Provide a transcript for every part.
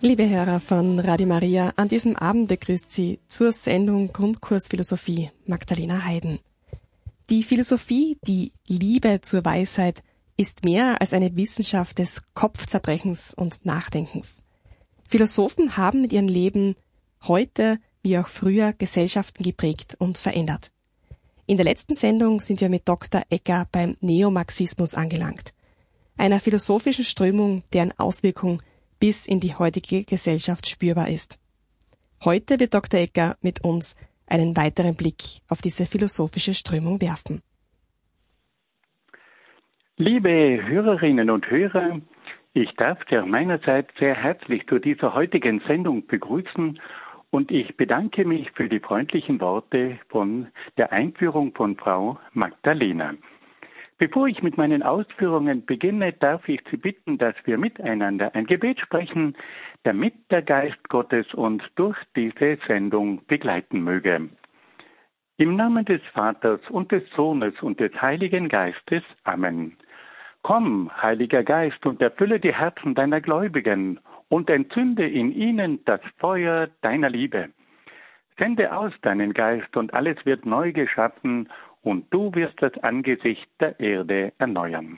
Liebe Hörer von Radio Maria, an diesem Abend begrüßt Sie zur Sendung Grundkurs Philosophie Magdalena Heiden. Die Philosophie, die Liebe zur Weisheit, ist mehr als eine Wissenschaft des Kopfzerbrechens und Nachdenkens. Philosophen haben mit ihrem Leben heute wie auch früher Gesellschaften geprägt und verändert. In der letzten Sendung sind wir mit Dr. Egger beim Neomarxismus angelangt, einer philosophischen Strömung, deren Auswirkung bis in die heutige Gesellschaft spürbar ist. Heute wird Dr. Egger mit uns einen weiteren Blick auf diese philosophische Strömung werfen. Liebe Hörerinnen und Hörer, ich darf Sie meinerseits sehr herzlich zu dieser heutigen Sendung begrüßen und ich bedanke mich für die freundlichen Worte von der Einführung von Frau Magdalena. Bevor ich mit meinen Ausführungen beginne, darf ich Sie bitten, dass wir miteinander ein Gebet sprechen, damit der Geist Gottes uns durch diese Sendung begleiten möge. Im Namen des Vaters und des Sohnes und des Heiligen Geistes. Amen. Komm, Heiliger Geist, und erfülle die Herzen deiner Gläubigen und entzünde in ihnen das Feuer deiner Liebe. Sende aus deinen Geist und alles wird neu geschaffen und du wirst das Angesicht der Erde erneuern.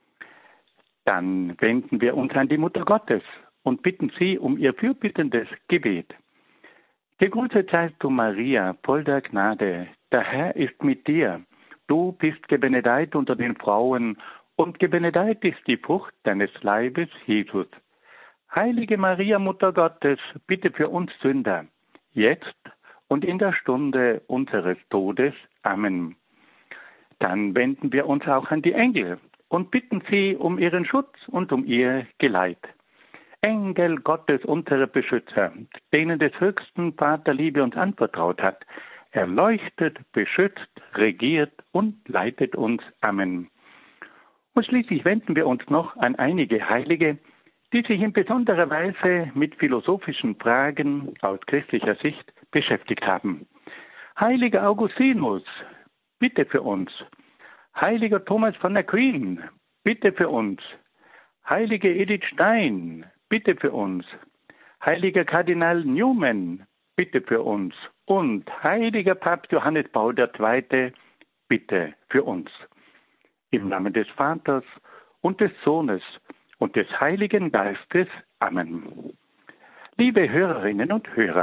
Dann wenden wir uns an die Mutter Gottes und bitten sie um ihr fürbittendes Gebet. Gegrüßet seist du, Maria, voll der Gnade, der Herr ist mit dir. Du bist gebenedeit unter den Frauen und gebenedeit ist die Frucht deines Leibes, Jesus. Heilige Maria, Mutter Gottes, bitte für uns Sünder, jetzt und in der Stunde unseres Todes. Amen. Dann wenden wir uns auch an die Engel und bitten sie um ihren Schutz und um ihr Geleit. Engel Gottes, unsere Beschützer, denen des höchsten Vater Liebe uns anvertraut hat, erleuchtet, beschützt, regiert und leitet uns. Amen. Und schließlich wenden wir uns noch an einige Heilige, die sich in besonderer Weise mit philosophischen Fragen aus christlicher Sicht beschäftigt haben. Heiliger Augustinus, bitte für uns. Heiliger Thomas von Aquin, bitte für uns. Heilige Edith Stein, bitte für uns. Heiliger Kardinal Newman, bitte für uns. Und heiliger Papst Johannes Paul II, bitte für uns. Im Namen des Vaters und des Sohnes und des Heiligen Geistes. Amen. Liebe Hörerinnen und Hörer,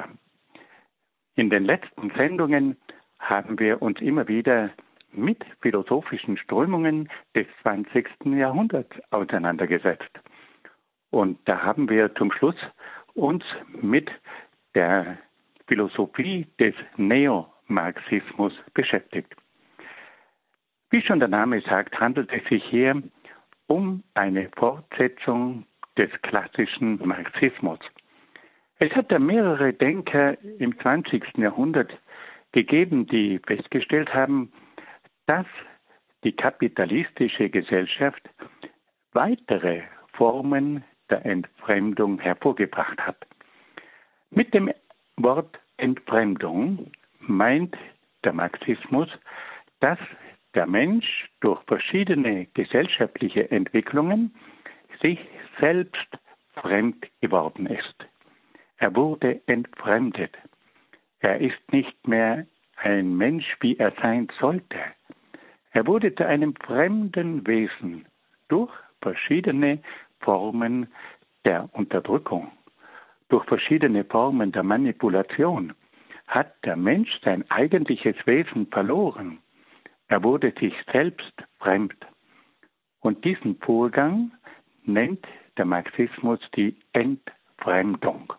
in den letzten Sendungen haben wir uns immer wieder mit philosophischen Strömungen des 20. Jahrhunderts auseinandergesetzt. Und da haben wir zum Schluss uns mit der Philosophie des Neomarxismus beschäftigt. Wie schon der Name sagt, handelt es sich hier um eine Fortsetzung des klassischen Marxismus. Es hat ja mehrere Denker im 20. Jahrhundert gegeben, die festgestellt haben, dass die kapitalistische Gesellschaft weitere Formen der Entfremdung hervorgebracht hat. Mit dem Wort Entfremdung meint der Marxismus, dass der Mensch durch verschiedene gesellschaftliche Entwicklungen sich selbst fremd geworden ist. Er wurde entfremdet. Er ist nicht mehr ein Mensch, wie er sein sollte. Er wurde zu einem fremden Wesen durch verschiedene Formen der Unterdrückung, durch verschiedene Formen der Manipulation hat der Mensch sein eigentliches Wesen verloren. Er wurde sich selbst fremd. Und diesen Vorgang nennt der Marxismus die Entfremdung.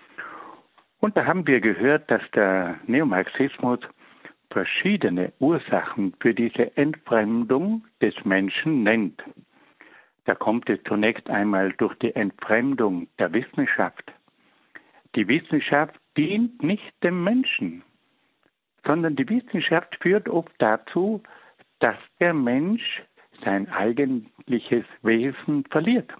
Und da haben wir gehört, dass der Neomarxismus verschiedene Ursachen für diese Entfremdung des Menschen nennt. Da kommt es zunächst einmal durch die Entfremdung der Wissenschaft. Die Wissenschaft dient nicht dem Menschen, sondern die Wissenschaft führt oft dazu, dass der Mensch sein eigentliches Wesen verliert.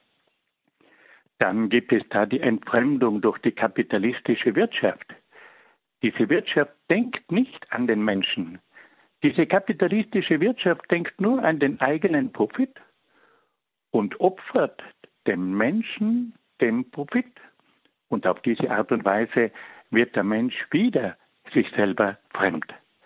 Dann gibt es da die Entfremdung durch die kapitalistische Wirtschaft. Diese Wirtschaft denkt nicht an den Menschen. Diese kapitalistische Wirtschaft denkt nur an den eigenen Profit und opfert dem Menschen den Profit. Und auf diese Art und Weise wird der Mensch wieder sich selber fremd.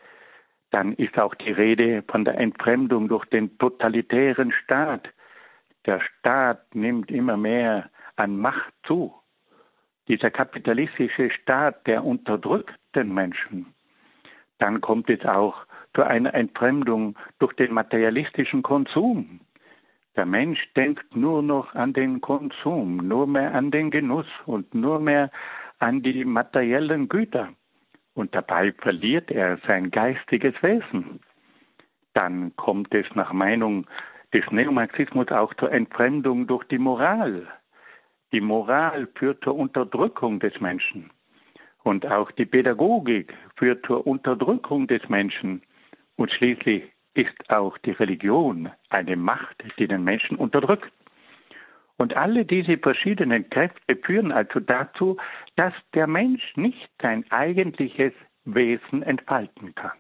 Dann ist auch die Rede von der Entfremdung durch den totalitären Staat. Der Staat nimmt immer mehr an Macht zu. Dieser kapitalistische Staat, der unterdrückt den Menschen. Dann kommt es auch zu einer Entfremdung durch den materialistischen Konsum. Der Mensch denkt nur noch an den Konsum, nur mehr an den Genuss und nur mehr an die materiellen Güter. Und dabei verliert er sein geistiges Wesen. Dann kommt es nach Meinung des Neomarxismus auch zur Entfremdung durch die Moral. Die Moral führt zur Unterdrückung des Menschen. Und auch die Pädagogik führt zur Unterdrückung des Menschen. Und schließlich ist auch die Religion eine Macht, die den Menschen unterdrückt. Und alle diese verschiedenen Kräfte führen also dazu, dass der Mensch nicht sein eigentliches Wesen entfalten kann.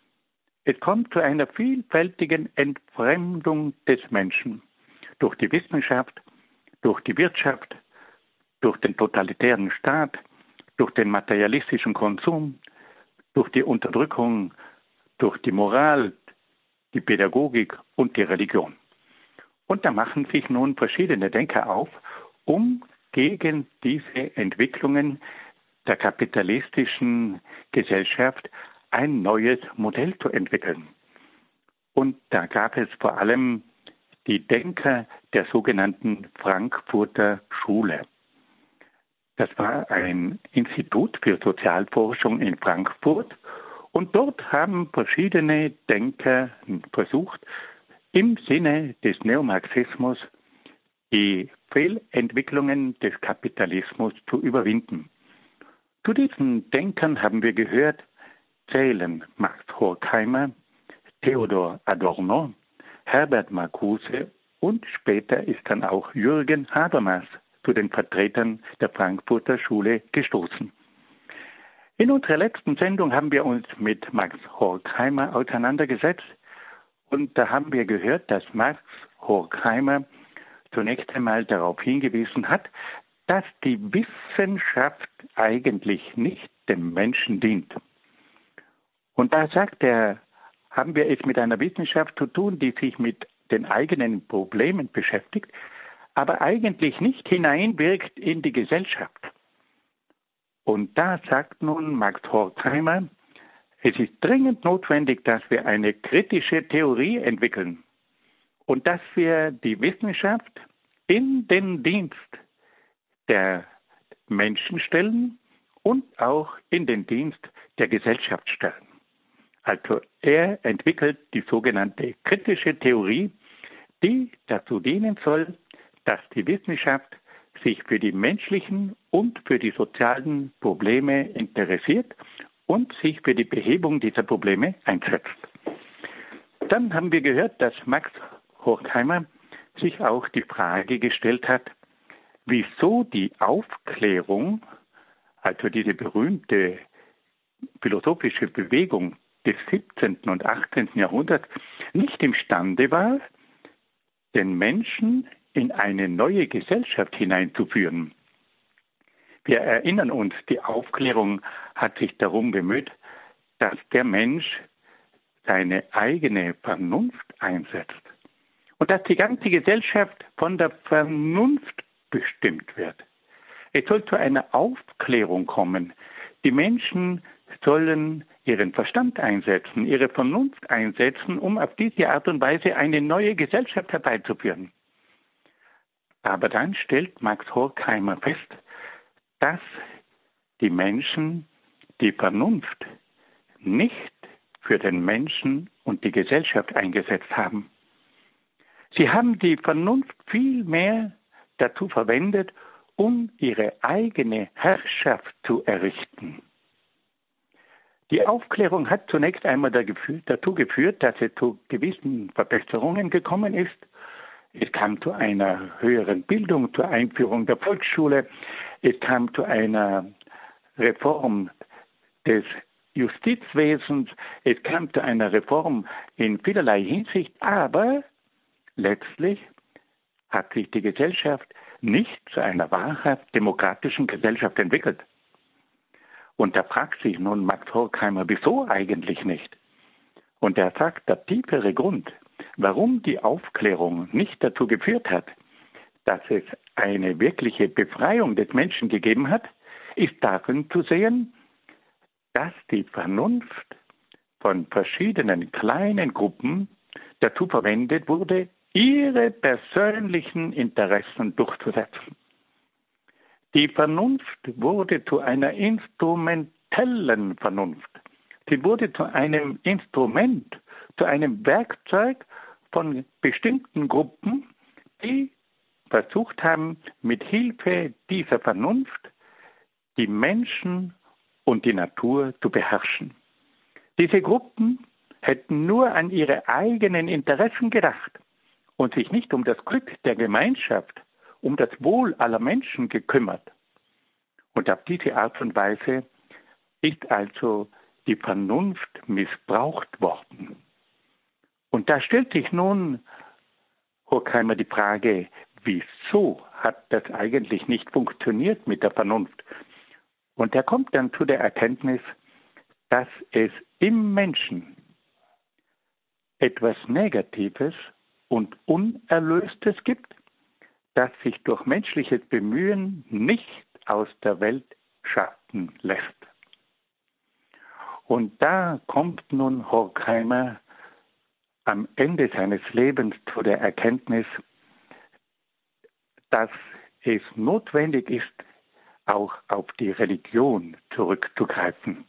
Es kommt zu einer vielfältigen Entfremdung des Menschen durch die Wissenschaft, durch die Wirtschaft, durch den totalitären Staat, durch den materialistischen Konsum, durch die Unterdrückung, durch die Moral, die Pädagogik und die Religion. Und da machen sich nun verschiedene Denker auf, um gegen diese Entwicklungen der kapitalistischen Gesellschaft ein neues Modell zu entwickeln. Und da gab es vor allem die Denker der sogenannten Frankfurter Schule. Das war ein Institut für Sozialforschung in Frankfurt. Und dort haben verschiedene Denker versucht, im Sinne des Neomarxismus die Fehlentwicklungen des Kapitalismus zu überwinden. Zu diesen Denkern haben wir gehört, zählen Max Horkheimer, Theodor Adorno, Herbert Marcuse und später ist dann auch Jürgen Habermas zu den Vertretern der Frankfurter Schule gestoßen. In unserer letzten Sendung haben wir uns mit Max Horkheimer auseinandergesetzt und da haben wir gehört, dass Max Horkheimer zunächst einmal darauf hingewiesen hat, dass die Wissenschaft eigentlich nicht dem Menschen dient. Und da sagt er, haben wir es mit einer Wissenschaft zu tun, die sich mit den eigenen Problemen beschäftigt, aber eigentlich nicht hineinwirkt in die Gesellschaft. Und da sagt nun Max Horkheimer, es ist dringend notwendig, dass wir eine kritische Theorie entwickeln und dass wir die Wissenschaft in den Dienst der Menschen stellen und auch in den Dienst der Gesellschaft stellen. Also er entwickelt die sogenannte kritische Theorie, die dazu dienen soll, dass die Wissenschaft sich für die menschlichen und für die sozialen Probleme interessiert und sich für die Behebung dieser Probleme einsetzt. Dann haben wir gehört, dass Max Horkheimer sich auch die Frage gestellt hat, wieso die Aufklärung, also diese berühmte philosophische Bewegung des 17. und 18. Jahrhunderts, nicht imstande war, den Menschen in eine neue Gesellschaft hineinzuführen. Wir erinnern uns, die Aufklärung hat sich darum bemüht, dass der Mensch seine eigene Vernunft einsetzt und dass die ganze Gesellschaft von der Vernunft bestimmt wird. Es soll zu einer Aufklärung kommen. Die Menschen sollen ihren Verstand einsetzen, ihre Vernunft einsetzen, um auf diese Art und Weise eine neue Gesellschaft herbeizuführen. Aber dann stellt Max Horkheimer fest, dass die Menschen die Vernunft nicht für den Menschen und die Gesellschaft eingesetzt haben. Sie haben die Vernunft vielmehr dazu verwendet, um ihre eigene Herrschaft zu errichten. Die Aufklärung hat zunächst einmal dazu geführt, dass es zu gewissen Verbesserungen gekommen ist. Es kam zu einer höheren Bildung, zur Einführung der Volksschule. Es kam zu einer Reform des Justizwesens. Es kam zu einer Reform in vielerlei Hinsicht. Aber letztlich hat sich die Gesellschaft nicht zu einer wahrhaft demokratischen Gesellschaft entwickelt. Und da fragt sich nun Max Horkheimer, wieso eigentlich nicht? Und er sagt, der tiefere Grund, warum die Aufklärung nicht dazu geführt hat, dass es eine wirkliche Befreiung des Menschen gegeben hat, ist darin zu sehen, dass die Vernunft von verschiedenen kleinen Gruppen dazu verwendet wurde, ihre persönlichen Interessen durchzusetzen. Die Vernunft wurde zu einer instrumentellen Vernunft. Sie wurde zu einem Instrument, zu einem Werkzeug von bestimmten Gruppen, die versucht haben, mit Hilfe dieser Vernunft die Menschen und die Natur zu beherrschen. Diese Gruppen hätten nur an ihre eigenen Interessen gedacht und sich nicht um das Glück der Gemeinschaft, um das Wohl aller Menschen gekümmert. Und auf diese Art und Weise ist also die Vernunft missbraucht worden. Und da stellt sich nun Horkheimer die Frage, wieso hat das eigentlich nicht funktioniert mit der Vernunft? Und er kommt dann zu der Erkenntnis, dass es im Menschen etwas Negatives und Unerlöstes gibt, das sich durch menschliches Bemühen nicht aus der Welt schaffen lässt. Und da kommt nun Horkheimer am Ende seines Lebens zu der Erkenntnis, dass es notwendig ist, auch auf die Religion zurückzugreifen.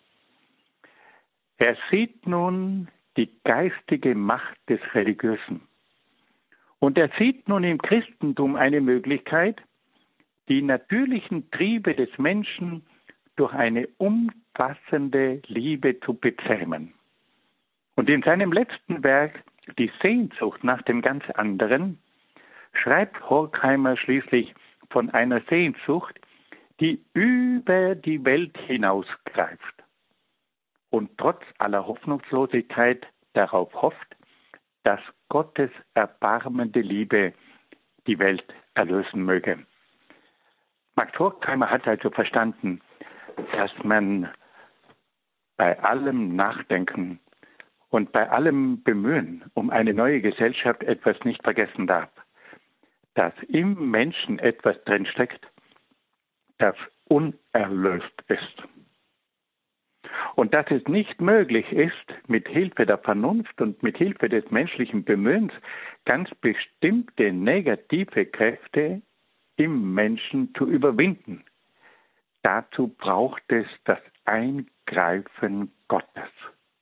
Er sieht nun die geistige Macht des Religiösen. Und er sieht nun im Christentum eine Möglichkeit, die natürlichen Triebe des Menschen durch eine umfassende Liebe zu bezähmen. Und in seinem letzten Werk, Die Sehnsucht nach dem ganz anderen, schreibt Horkheimer schließlich von einer Sehnsucht, die über die Welt hinausgreift und trotz aller Hoffnungslosigkeit darauf hofft, dass Gottes erbarmende Liebe die Welt erlösen möge. Max Horkheimer hat also verstanden, dass man bei allem Nachdenken und bei allem Bemühen um eine neue Gesellschaft etwas nicht vergessen darf, dass im Menschen etwas drinsteckt, das unerlöst ist. Und dass es nicht möglich ist, mit Hilfe der Vernunft und mit Hilfe des menschlichen Bemühens ganz bestimmte negative Kräfte im Menschen zu überwinden. Dazu braucht es das Eingreifen Gottes.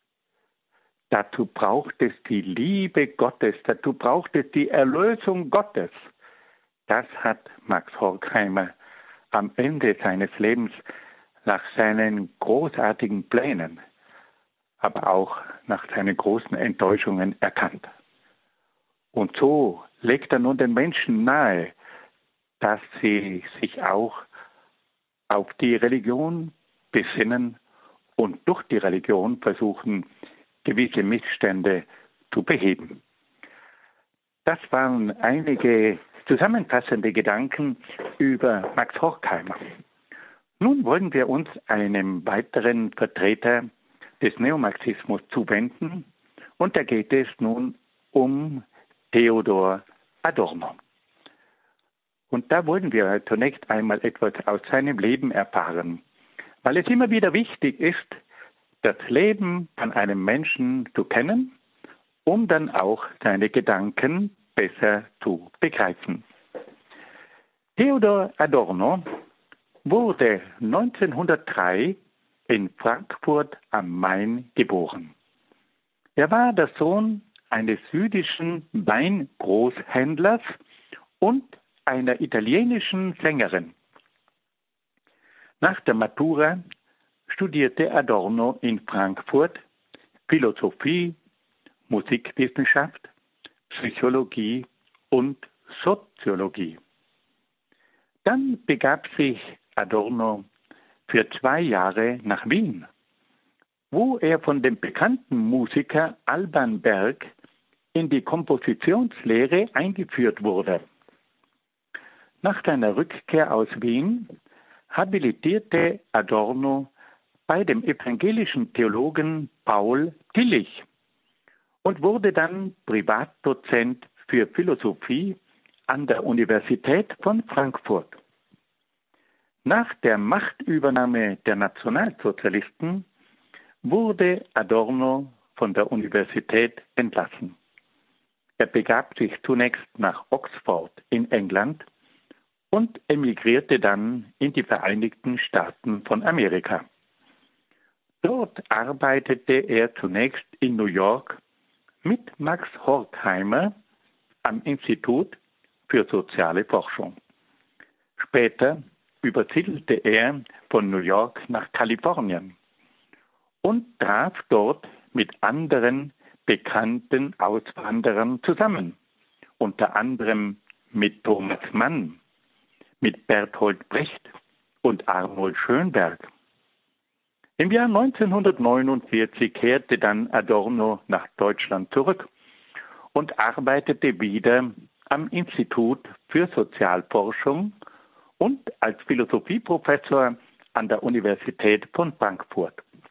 Dazu braucht es die Liebe Gottes. Dazu braucht es die Erlösung Gottes. Das hat Max Horkheimer am Ende seines Lebens nach seinen großartigen Plänen, aber auch nach seinen großen Enttäuschungen erkannt. Und so legt er nun den Menschen nahe, dass sie sich auch auf die Religion besinnen und durch die Religion versuchen, gewisse Missstände zu beheben. Das waren einige zusammenfassende Gedanken über Max Horkheimer. Nun wollen wir uns einem weiteren Vertreter des Neomarxismus zuwenden und da geht es nun um Theodor Adorno. Und da wollen wir zunächst einmal etwas aus seinem Leben erfahren, weil es immer wieder wichtig ist, das Leben von einem Menschen zu kennen, um dann auch seine Gedanken besser zu begreifen. Theodor Adorno wurde 1903 in Frankfurt am Main geboren. Er war der Sohn eines jüdischen Weingroßhändlers und einer italienischen Sängerin. Nach der Matura studierte Adorno in Frankfurt Philosophie, Musikwissenschaft, Psychologie und Soziologie. Dann begab sich Adorno für 2 Jahre nach Wien, wo er von dem bekannten Musiker Alban Berg in die Kompositionslehre eingeführt wurde. Nach seiner Rückkehr aus Wien habilitierte Adorno bei dem evangelischen Theologen Paul Tillich und wurde dann Privatdozent für Philosophie an der Universität von Frankfurt. Nach der Machtübernahme der Nationalsozialisten wurde Adorno von der Universität entlassen. Er begab sich zunächst nach Oxford in England und emigrierte dann in die Vereinigten Staaten von Amerika. Dort arbeitete er zunächst in New York mit Max Horkheimer am Institut für soziale Forschung. Später übersiedelte er von New York nach Kalifornien und traf dort mit anderen bekannten Auswanderern zusammen, unter anderem mit Thomas Mann, mit Bertolt Brecht und Arnold Schönberg. Im Jahr 1949 kehrte dann Adorno nach Deutschland zurück und arbeitete wieder am Institut für Sozialforschung und als Philosophieprofessor an der Universität von Frankfurt.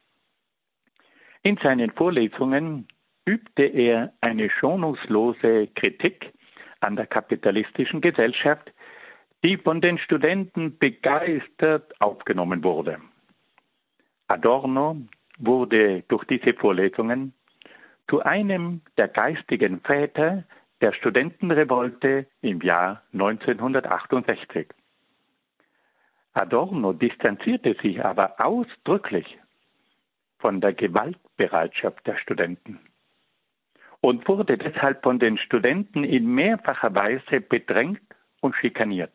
In seinen Vorlesungen übte er eine schonungslose Kritik an der kapitalistischen Gesellschaft, die von den Studenten begeistert aufgenommen wurde. Adorno wurde durch diese Vorlesungen zu einem der geistigen Väter der Studentenrevolte im Jahr 1968. Adorno distanzierte sich aber ausdrücklich von der Gewaltbereitschaft der Studenten und wurde deshalb von den Studenten in mehrfacher Weise bedrängt und schikaniert.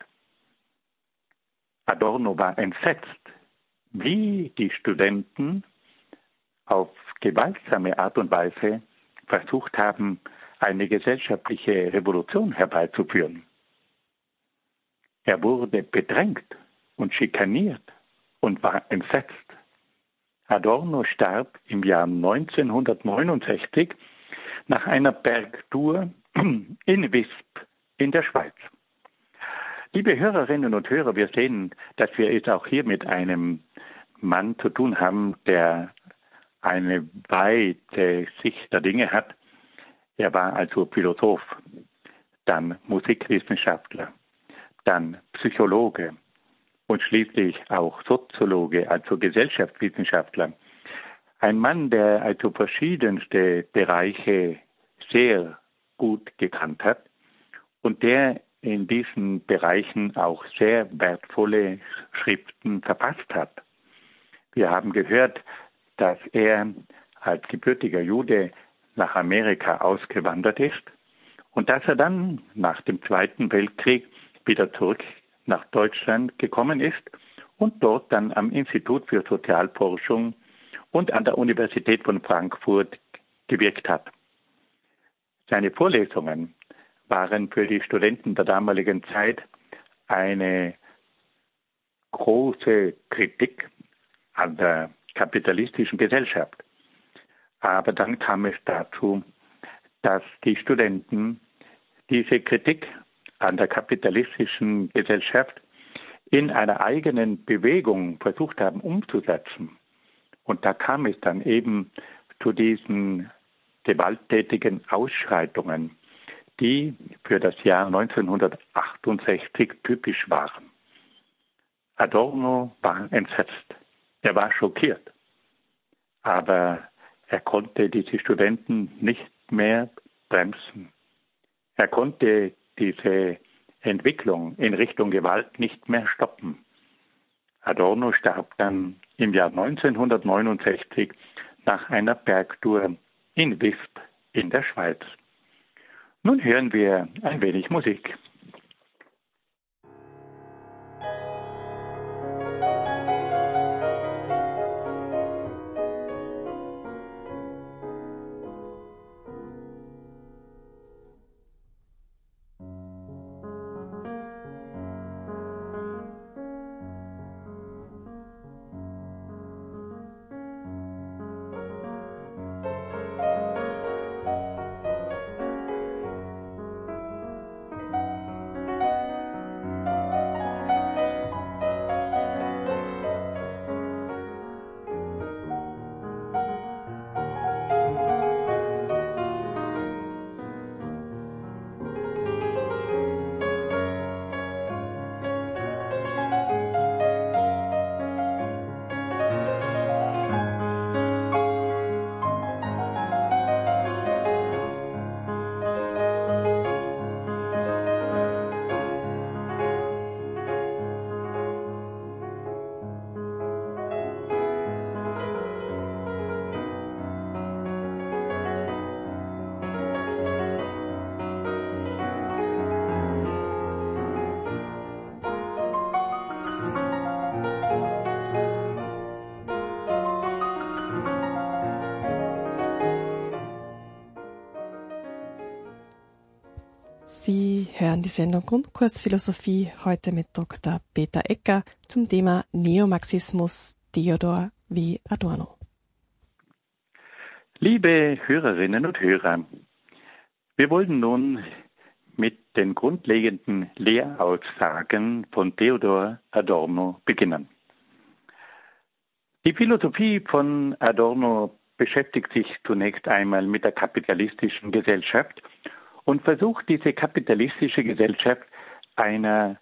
Adorno war entsetzt, wie die Studenten auf gewaltsame Art und Weise versucht haben, eine gesellschaftliche Revolution herbeizuführen. Er wurde bedrängt und schikaniert und war entsetzt. Adorno starb im Jahr 1969 nach einer Bergtour in Visp in der Schweiz. Liebe Hörerinnen und Hörer, wir sehen, dass wir es auch hier mit einem Mann zu tun haben, der eine weite Sicht der Dinge hat. Er war also Philosoph, dann Musikwissenschaftler, dann Psychologe und schließlich auch Soziologe, also Gesellschaftswissenschaftler. Ein Mann, der also verschiedenste Bereiche sehr gut gekannt hat und der in diesen Bereichen auch sehr wertvolle Schriften verfasst hat. Wir haben gehört, dass er als gebürtiger Jude nach Amerika ausgewandert ist und dass er dann nach dem Zweiten Weltkrieg wieder zurück nach Deutschland gekommen ist und dort dann am Institut für Sozialforschung und an der Universität von Frankfurt gewirkt hat. Seine Vorlesungen waren für die Studenten der damaligen Zeit eine große Kritik an der kapitalistischen Gesellschaft. Aber dann kam es dazu, dass die Studenten diese Kritik an der kapitalistischen Gesellschaft in einer eigenen Bewegung versucht haben umzusetzen. Und da kam es dann eben zu diesen gewalttätigen Ausschreitungen, die für das Jahr 1968 typisch waren. Adorno war entsetzt, er war schockiert, aber er konnte diese Studenten nicht mehr bremsen. Er konnte diese Entwicklung in Richtung Gewalt nicht mehr stoppen. Adorno starb dann im Jahr 1969 nach einer Bergtour in Visp in der Schweiz. Nun hören wir ein wenig Musik. Sie hören die Sendung Grundkursphilosophie heute mit Dr. Peter Ecker zum Thema Neomarxismus Theodor W. Adorno. Liebe Hörerinnen und Hörer, wir wollen nun mit den grundlegenden Lehraussagen von Theodor Adorno beginnen. Die Philosophie von Adorno beschäftigt sich zunächst einmal mit der kapitalistischen Gesellschaft und versucht, diese kapitalistische Gesellschaft einer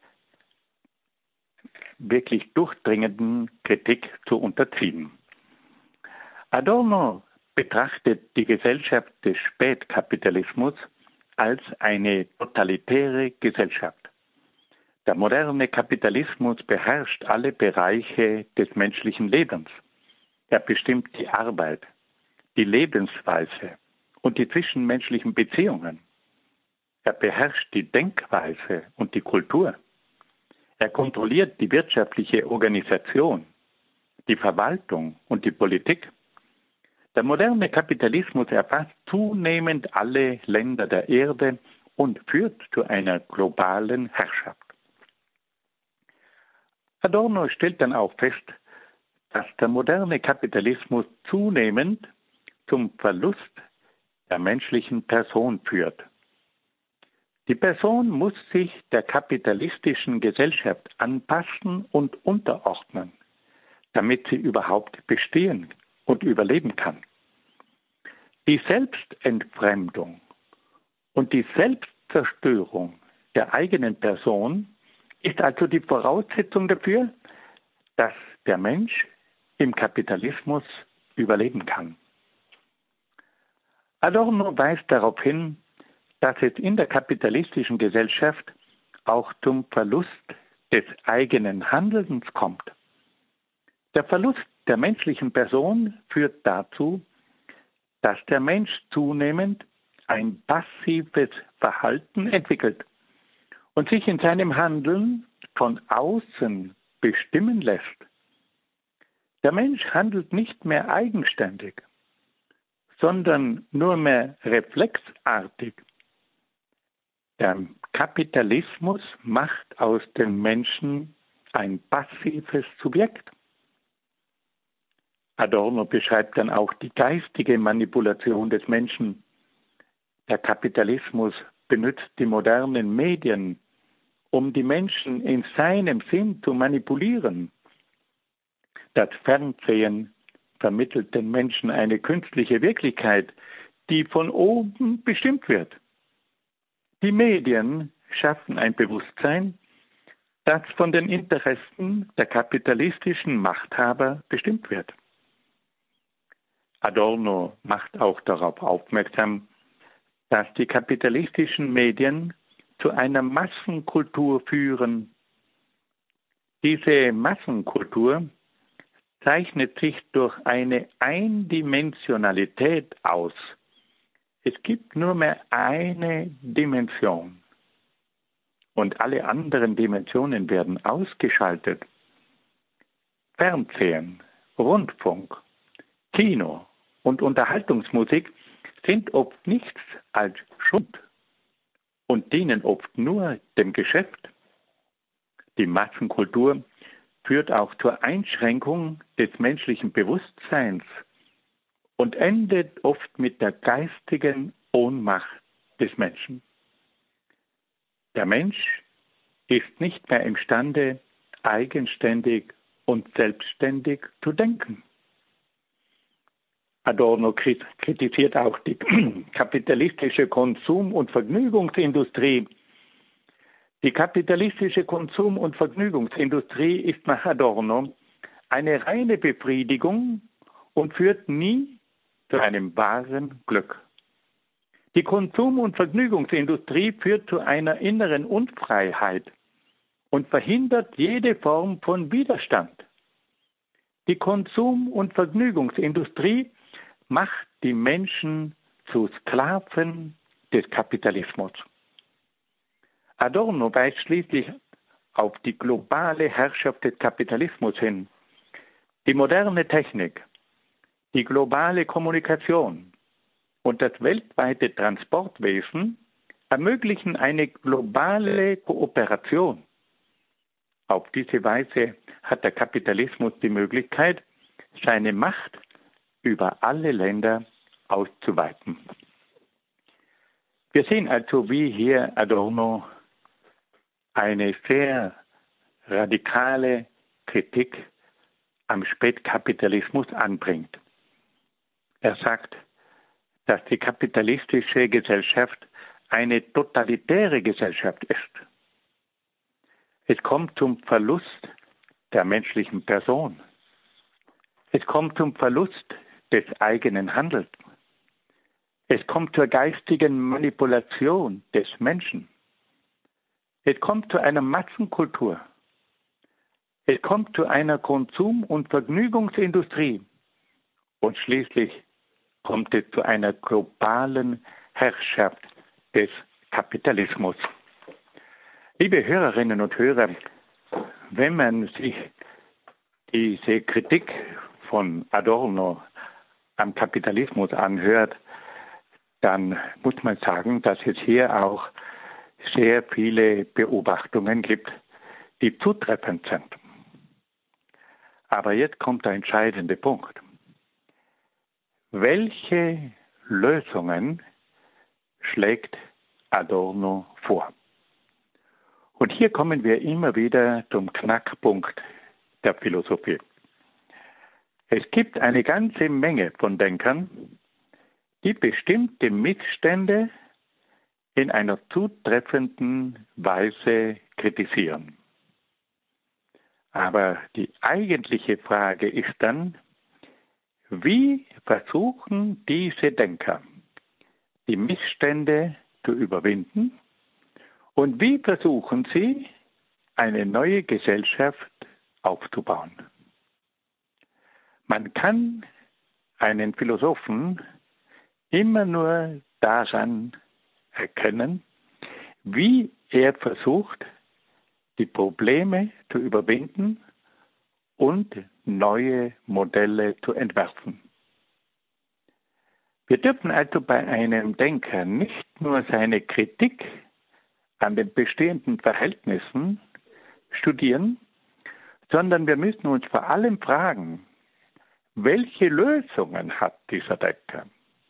wirklich durchdringenden Kritik zu unterziehen. Adorno betrachtet die Gesellschaft des Spätkapitalismus als eine totalitäre Gesellschaft. Der moderne Kapitalismus beherrscht alle Bereiche des menschlichen Lebens. Er bestimmt die Arbeit, die Lebensweise und die zwischenmenschlichen Beziehungen. Er beherrscht die Denkweise und die Kultur. Er kontrolliert die wirtschaftliche Organisation, die Verwaltung und die Politik. Der moderne Kapitalismus erfasst zunehmend alle Länder der Erde und führt zu einer globalen Herrschaft. Adorno stellt dann auch fest, dass der moderne Kapitalismus zunehmend zum Verlust der menschlichen Person führt. Die Person muss sich der kapitalistischen Gesellschaft anpassen und unterordnen, damit sie überhaupt bestehen und überleben kann. Die Selbstentfremdung und die Selbstzerstörung der eigenen Person ist also die Voraussetzung dafür, dass der Mensch im Kapitalismus überleben kann. Adorno weist darauf hin, dass es in der kapitalistischen Gesellschaft auch zum Verlust des eigenen Handelns kommt. Der Verlust der menschlichen Person führt dazu, dass der Mensch zunehmend ein passives Verhalten entwickelt und sich in seinem Handeln von außen bestimmen lässt. Der Mensch handelt nicht mehr eigenständig, sondern nur mehr reflexartig. Der Kapitalismus macht aus dem Menschen ein passives Subjekt. Adorno beschreibt dann auch die geistige Manipulation des Menschen. Der Kapitalismus benutzt die modernen Medien, um die Menschen in seinem Sinn zu manipulieren. Das Fernsehen vermittelt den Menschen eine künstliche Wirklichkeit, die von oben bestimmt wird. Die Medien schaffen ein Bewusstsein, das von den Interessen der kapitalistischen Machthaber bestimmt wird. Adorno macht auch darauf aufmerksam, dass die kapitalistischen Medien zu einer Massenkultur führen. Diese Massenkultur zeichnet sich durch eine Eindimensionalität aus. Es gibt nur mehr eine Dimension und alle anderen Dimensionen werden ausgeschaltet. Fernsehen, Rundfunk, Kino und Unterhaltungsmusik sind oft nichts als Schund und dienen oft nur dem Geschäft. Die Massenkultur führt auch zur Einschränkung des menschlichen Bewusstseins und endet oft mit der geistigen Ohnmacht des Menschen. Der Mensch ist nicht mehr imstande, eigenständig und selbstständig zu denken. Adorno kritisiert auch die kapitalistische Konsum- und Vergnügungsindustrie. Die kapitalistische Konsum- und Vergnügungsindustrie ist nach Adorno eine reine Befriedigung und führt nie zu einem wahren Glück. Die Konsum- und Vergnügungsindustrie führt zu einer inneren Unfreiheit und verhindert jede Form von Widerstand. Die Konsum- und Vergnügungsindustrie macht die Menschen zu Sklaven des Kapitalismus. Adorno weist schließlich auf die globale Herrschaft des Kapitalismus hin. Die moderne Technik, die globale Kommunikation und das weltweite Transportwesen ermöglichen eine globale Kooperation. Auf diese Weise hat der Kapitalismus die Möglichkeit, seine Macht über alle Länder auszuweiten. Wir sehen also, wie hier Adorno eine sehr radikale Kritik am Spätkapitalismus anbringt. Er sagt, dass die kapitalistische Gesellschaft eine totalitäre Gesellschaft ist. Es kommt zum Verlust der menschlichen Person. Es kommt zum Verlust des eigenen Handelns. Es kommt zur geistigen Manipulation des Menschen. Es kommt zu einer Massenkultur. Es kommt zu einer Konsum- und Vergnügungsindustrie. Und schließlich kommt es zu einer globalen Herrschaft des Kapitalismus. Liebe Hörerinnen und Hörer, wenn man sich diese Kritik von Adorno am Kapitalismus anhört, dann muss man sagen, dass es hier auch sehr viele Beobachtungen gibt, die zutreffend sind. Aber jetzt kommt der entscheidende Punkt. Welche Lösungen schlägt Adorno vor? Und hier kommen wir immer wieder zum Knackpunkt der Philosophie. Es gibt eine ganze Menge von Denkern, die bestimmte Missstände in einer zutreffenden Weise kritisieren. Aber die eigentliche Frage ist dann, wie versuchen diese Denker, die Missstände zu überwinden und wie versuchen sie, eine neue Gesellschaft aufzubauen? Man kann einen Philosophen immer nur daran erkennen, wie er versucht, die Probleme zu überwinden und neue Modelle zu entwerfen. Wir dürfen also bei einem Denker nicht nur seine Kritik an den bestehenden Verhältnissen studieren, sondern wir müssen uns vor allem fragen, welche Lösungen hat dieser Denker?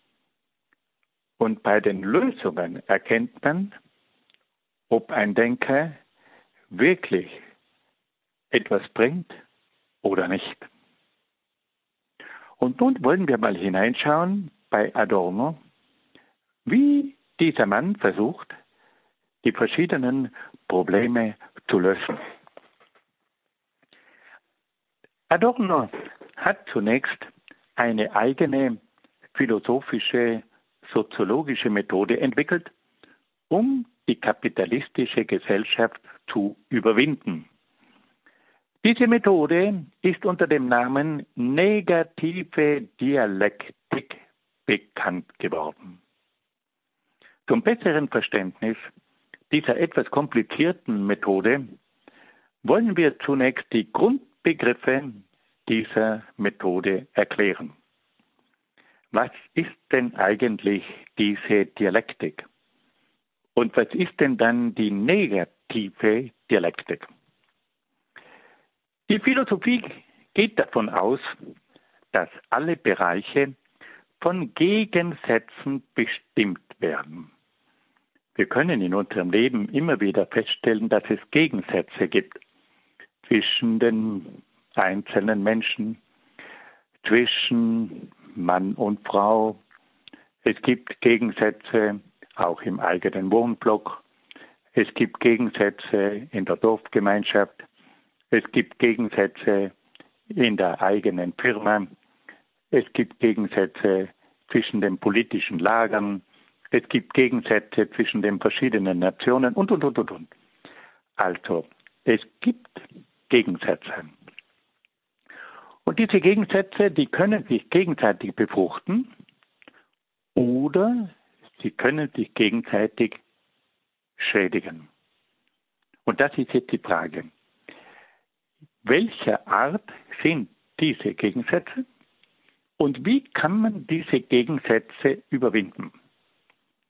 Und bei den Lösungen erkennt man, ob ein Denker wirklich etwas bringt oder nicht. Und nun wollen wir mal hineinschauen bei Adorno, wie dieser Mann versucht, die verschiedenen Probleme zu lösen. Adorno hat zunächst eine eigene philosophische, soziologische Methode entwickelt, um die kapitalistische Gesellschaft zu überwinden. Diese Methode ist unter dem Namen negative Dialektik bekannt geworden. Zum besseren Verständnis dieser etwas komplizierten Methode wollen wir zunächst die Grundbegriffe dieser Methode erklären. Was ist denn eigentlich diese Dialektik? Und was ist denn dann die negative Dialektik? Die Philosophie geht davon aus, dass alle Bereiche von Gegensätzen bestimmt werden. Wir können in unserem Leben immer wieder feststellen, dass es Gegensätze gibt zwischen den einzelnen Menschen, zwischen Mann und Frau. Es gibt Gegensätze auch im eigenen Wohnblock. Es gibt Gegensätze in der Dorfgemeinschaft. Es gibt Gegensätze in der eigenen Firma. Es gibt Gegensätze zwischen den politischen Lagern. Es gibt Gegensätze zwischen den verschiedenen Nationen und. Also, es gibt Gegensätze. Und diese Gegensätze, die können sich gegenseitig befruchten oder sie können sich gegenseitig schädigen. Und das ist jetzt die Frage. Welcher Art sind diese Gegensätze und wie kann man diese Gegensätze überwinden?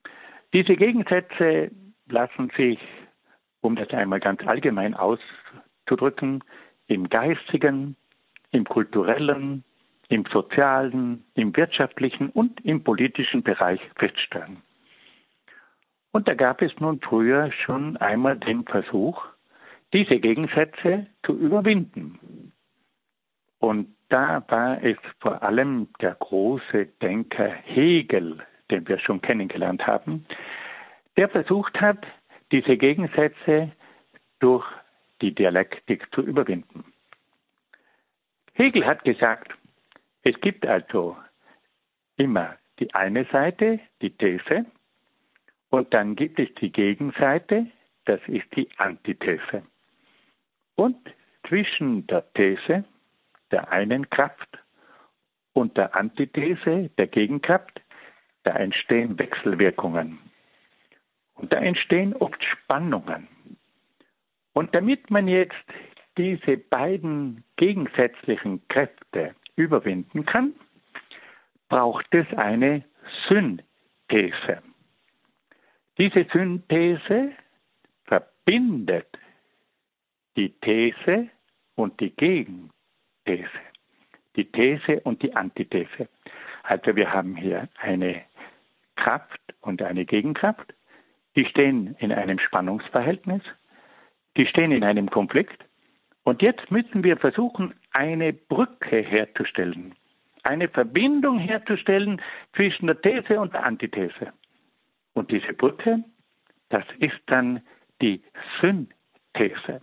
Diese Gegensätze lassen sich, um das einmal ganz allgemein auszudrücken, im geistigen, im kulturellen, im sozialen, im wirtschaftlichen und im politischen Bereich feststellen. Und da gab es nun früher schon einmal den Versuch, diese Gegensätze zu überwinden. Und da war es vor allem der große Denker Hegel, den wir schon kennengelernt haben, der versucht hat, diese Gegensätze durch die Dialektik zu überwinden. Hegel hat gesagt, es gibt also immer die eine Seite, die These, und dann gibt es die Gegenseite, das ist die Antithese. Und zwischen der These, der einen Kraft, und der Antithese, der Gegenkraft, da entstehen Wechselwirkungen. Und da entstehen oft Spannungen. Und damit man jetzt diese beiden gegensätzlichen Kräfte überwinden kann, braucht es eine Synthese. Diese Synthese verbindet die These und die Gegenthese, die These und die Antithese. Also wir haben hier eine Kraft und eine Gegenkraft, die stehen in einem Spannungsverhältnis, die stehen in einem Konflikt. Und jetzt müssen wir versuchen, eine Brücke herzustellen, eine Verbindung herzustellen zwischen der These und der Antithese. Und diese Brücke, das ist dann die Synthese.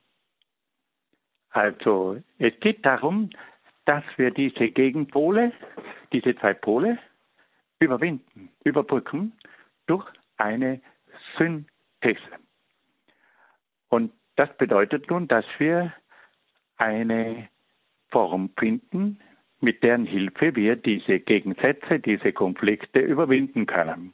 Also es geht darum, dass wir diese Gegenpole, diese zwei Pole überwinden, überbrücken durch eine Synthese. Und das bedeutet nun, dass wir eine Form finden, mit deren Hilfe wir diese Gegensätze, diese Konflikte überwinden können.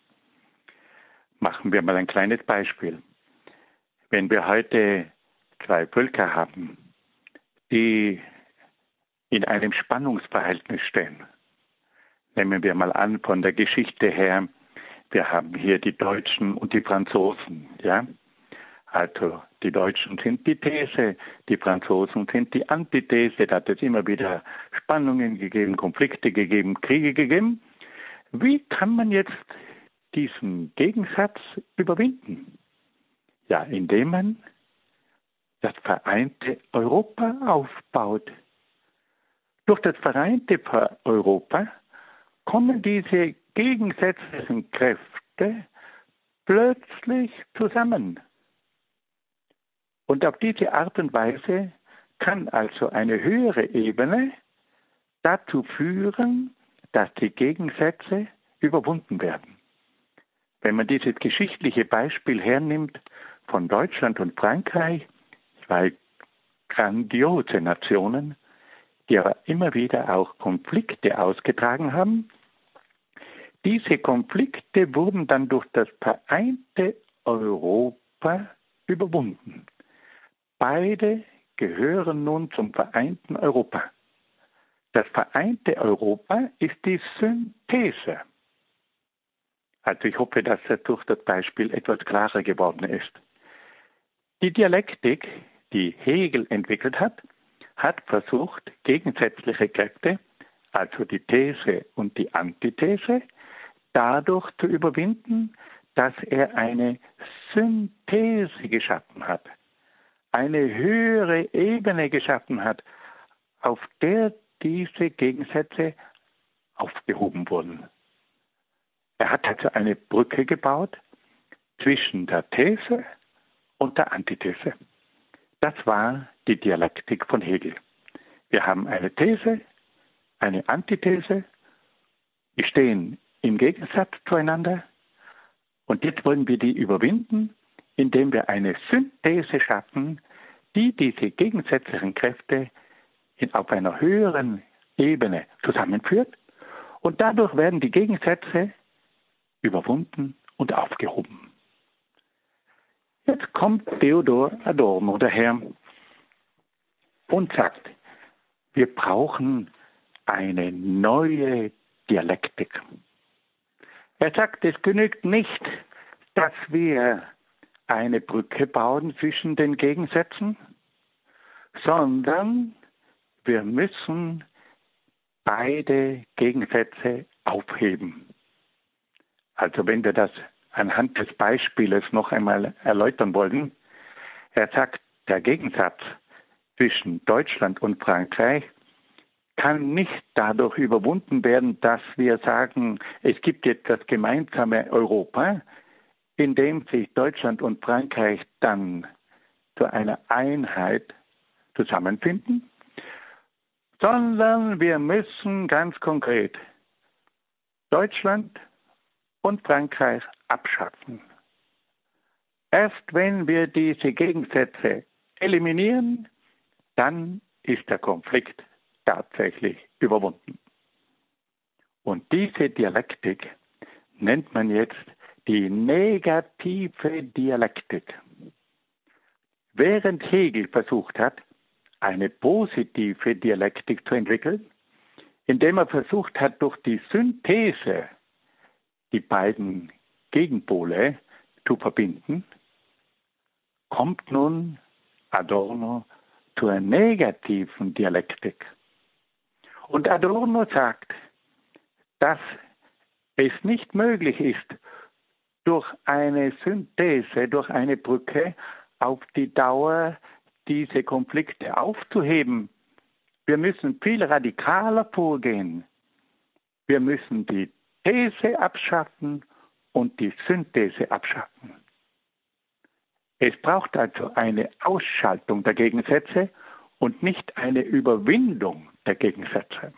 Machen wir mal ein kleines Beispiel. Wenn wir heute zwei Völker haben, die in einem Spannungsverhältnis stehen, nehmen wir mal an von der Geschichte her, wir haben hier die Deutschen und die Franzosen, ja. Also die Deutschen sind die These, die Franzosen sind die Antithese. Da hat es immer wieder Spannungen gegeben, Konflikte gegeben, Kriege gegeben. Wie kann man jetzt diesen Gegensatz überwinden? Ja, indem man das vereinte Europa aufbaut. Durch das vereinte Europa kommen diese gegensätzlichen Kräfte plötzlich zusammen. Und auf diese Art und Weise kann also eine höhere Ebene dazu führen, dass die Gegensätze überwunden werden. Wenn man dieses geschichtliche Beispiel hernimmt von Deutschland und Frankreich, zwei grandiose Nationen, die aber immer wieder auch Konflikte ausgetragen haben, diese Konflikte wurden dann durch das vereinte Europa überwunden. Beide gehören nun zum vereinten Europa. Das vereinte Europa ist die Synthese. Also ich hoffe, dass das durch das Beispiel etwas klarer geworden ist. Die Dialektik, die Hegel entwickelt hat, hat versucht, gegensätzliche Kräfte, also die These und die Antithese, dadurch zu überwinden, dass er eine Synthese geschaffen hat. Eine höhere Ebene geschaffen hat, auf der diese Gegensätze aufgehoben wurden. Er hat also eine Brücke gebaut zwischen der These und der Antithese. Das war die Dialektik von Hegel. Wir haben eine These, eine Antithese, die stehen im Gegensatz zueinander und jetzt wollen wir die überwinden, indem wir eine Synthese schaffen, die diese gegensätzlichen Kräfte auf einer höheren Ebene zusammenführt und dadurch werden die Gegensätze überwunden und aufgehoben. Jetzt kommt Theodor Adorno daher und sagt, wir brauchen eine neue Dialektik. Er sagt, es genügt nicht, dass wir eine Brücke bauen zwischen den Gegensätzen, sondern wir müssen beide Gegensätze aufheben. Also wenn wir das anhand des Beispieles noch einmal erläutern wollen, er sagt, der Gegensatz zwischen Deutschland und Frankreich kann nicht dadurch überwunden werden, dass wir sagen, es gibt jetzt das gemeinsame Europa, in dem sich Deutschland und Frankreich dann zu einer Einheit zusammenfinden, sondern wir müssen ganz konkret Deutschland und Frankreich abschaffen. Erst wenn wir diese Gegensätze eliminieren, dann ist der Konflikt tatsächlich überwunden. Und diese Dialektik nennt man jetzt die negative Dialektik. Während Hegel versucht hat, eine positive Dialektik zu entwickeln, indem er versucht hat, durch die Synthese die beiden Gegenpole zu verbinden, kommt nun Adorno zur negativen Dialektik. Und Adorno sagt, dass es nicht möglich ist, durch eine Synthese, durch eine Brücke auf die Dauer diese Konflikte aufzuheben. Wir müssen viel radikaler vorgehen. Wir müssen die These abschaffen und die Synthese abschaffen. Es braucht also eine Ausschaltung der Gegensätze und nicht eine Überwindung der Gegensätze.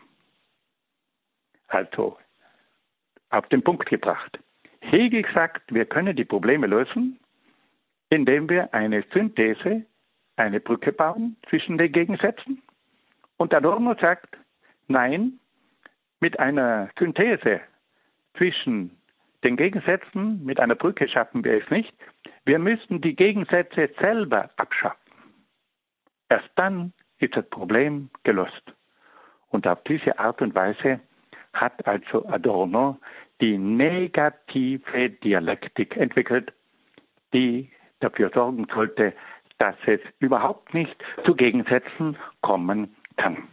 Also auf den Punkt gebracht. Hegel sagt, wir können die Probleme lösen, indem wir eine Synthese, eine Brücke bauen zwischen den Gegensätzen. Und Adorno sagt, nein, mit einer Synthese zwischen den Gegensätzen, mit einer Brücke schaffen wir es nicht. Wir müssen die Gegensätze selber abschaffen. Erst dann ist das Problem gelöst. Und auf diese Art und Weise hat also Adorno die negative Dialektik entwickelt, die dafür sorgen sollte, dass es überhaupt nicht zu Gegensätzen kommen kann.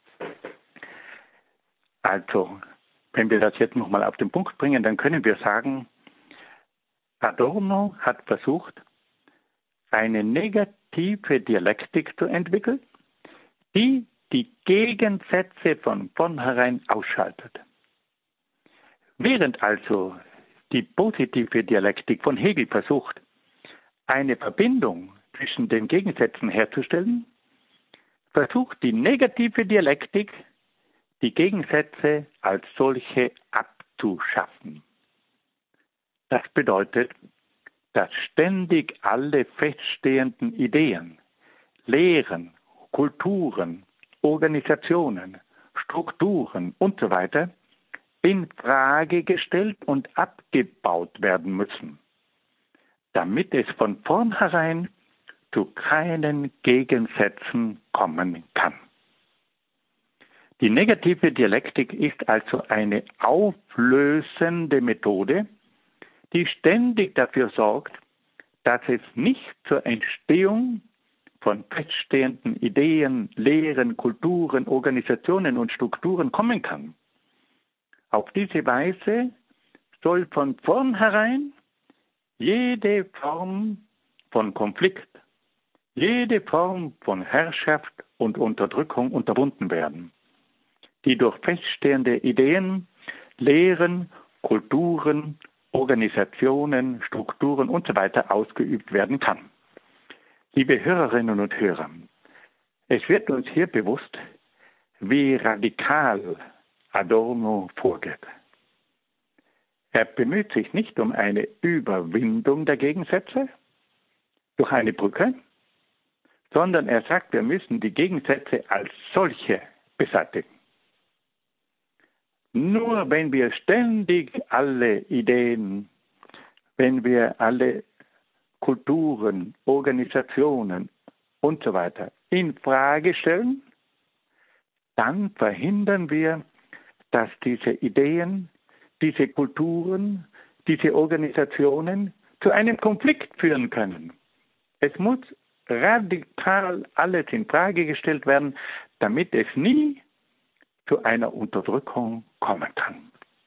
Also, wenn wir das jetzt nochmal auf den Punkt bringen, dann können wir sagen, Adorno hat versucht, eine negative Dialektik zu entwickeln, die die Gegensätze von vornherein ausschaltet. Während also die positive Dialektik von Hegel versucht, eine Verbindung zwischen den Gegensätzen herzustellen, versucht die negative Dialektik, die Gegensätze als solche abzuschaffen. Das bedeutet, dass ständig alle feststehenden Ideen, Lehren, Kulturen, Organisationen, Strukturen und so weiter in Frage gestellt und abgebaut werden müssen, damit es von vornherein zu keinen Gegensätzen kommen kann. Die negative Dialektik ist also eine auflösende Methode, die ständig dafür sorgt, dass es nicht zur Entstehung von feststehenden Ideen, Lehren, Kulturen, Organisationen und Strukturen kommen kann. Auf diese Weise soll von vornherein jede Form von Konflikt, jede Form von Herrschaft und Unterdrückung unterbunden werden, die durch feststehende Ideen, Lehren, Kulturen, Organisationen, Strukturen und so weiter ausgeübt werden kann. Liebe Hörerinnen und Hörer, es wird uns hier bewusst, wie radikal Adorno vorgeht. Er bemüht sich nicht um eine Überwindung der Gegensätze durch eine Brücke, sondern er sagt, wir müssen die Gegensätze als solche beseitigen. Nur wenn wir ständig alle Ideen, wenn wir alle Kulturen, Organisationen und so weiter in Frage stellen, dann verhindern wir, dass diese Ideen, diese Kulturen, diese Organisationen zu einem Konflikt führen können. Es muss radikal alles in Frage gestellt werden, damit es nie zu einer Unterdrückung kommen kann.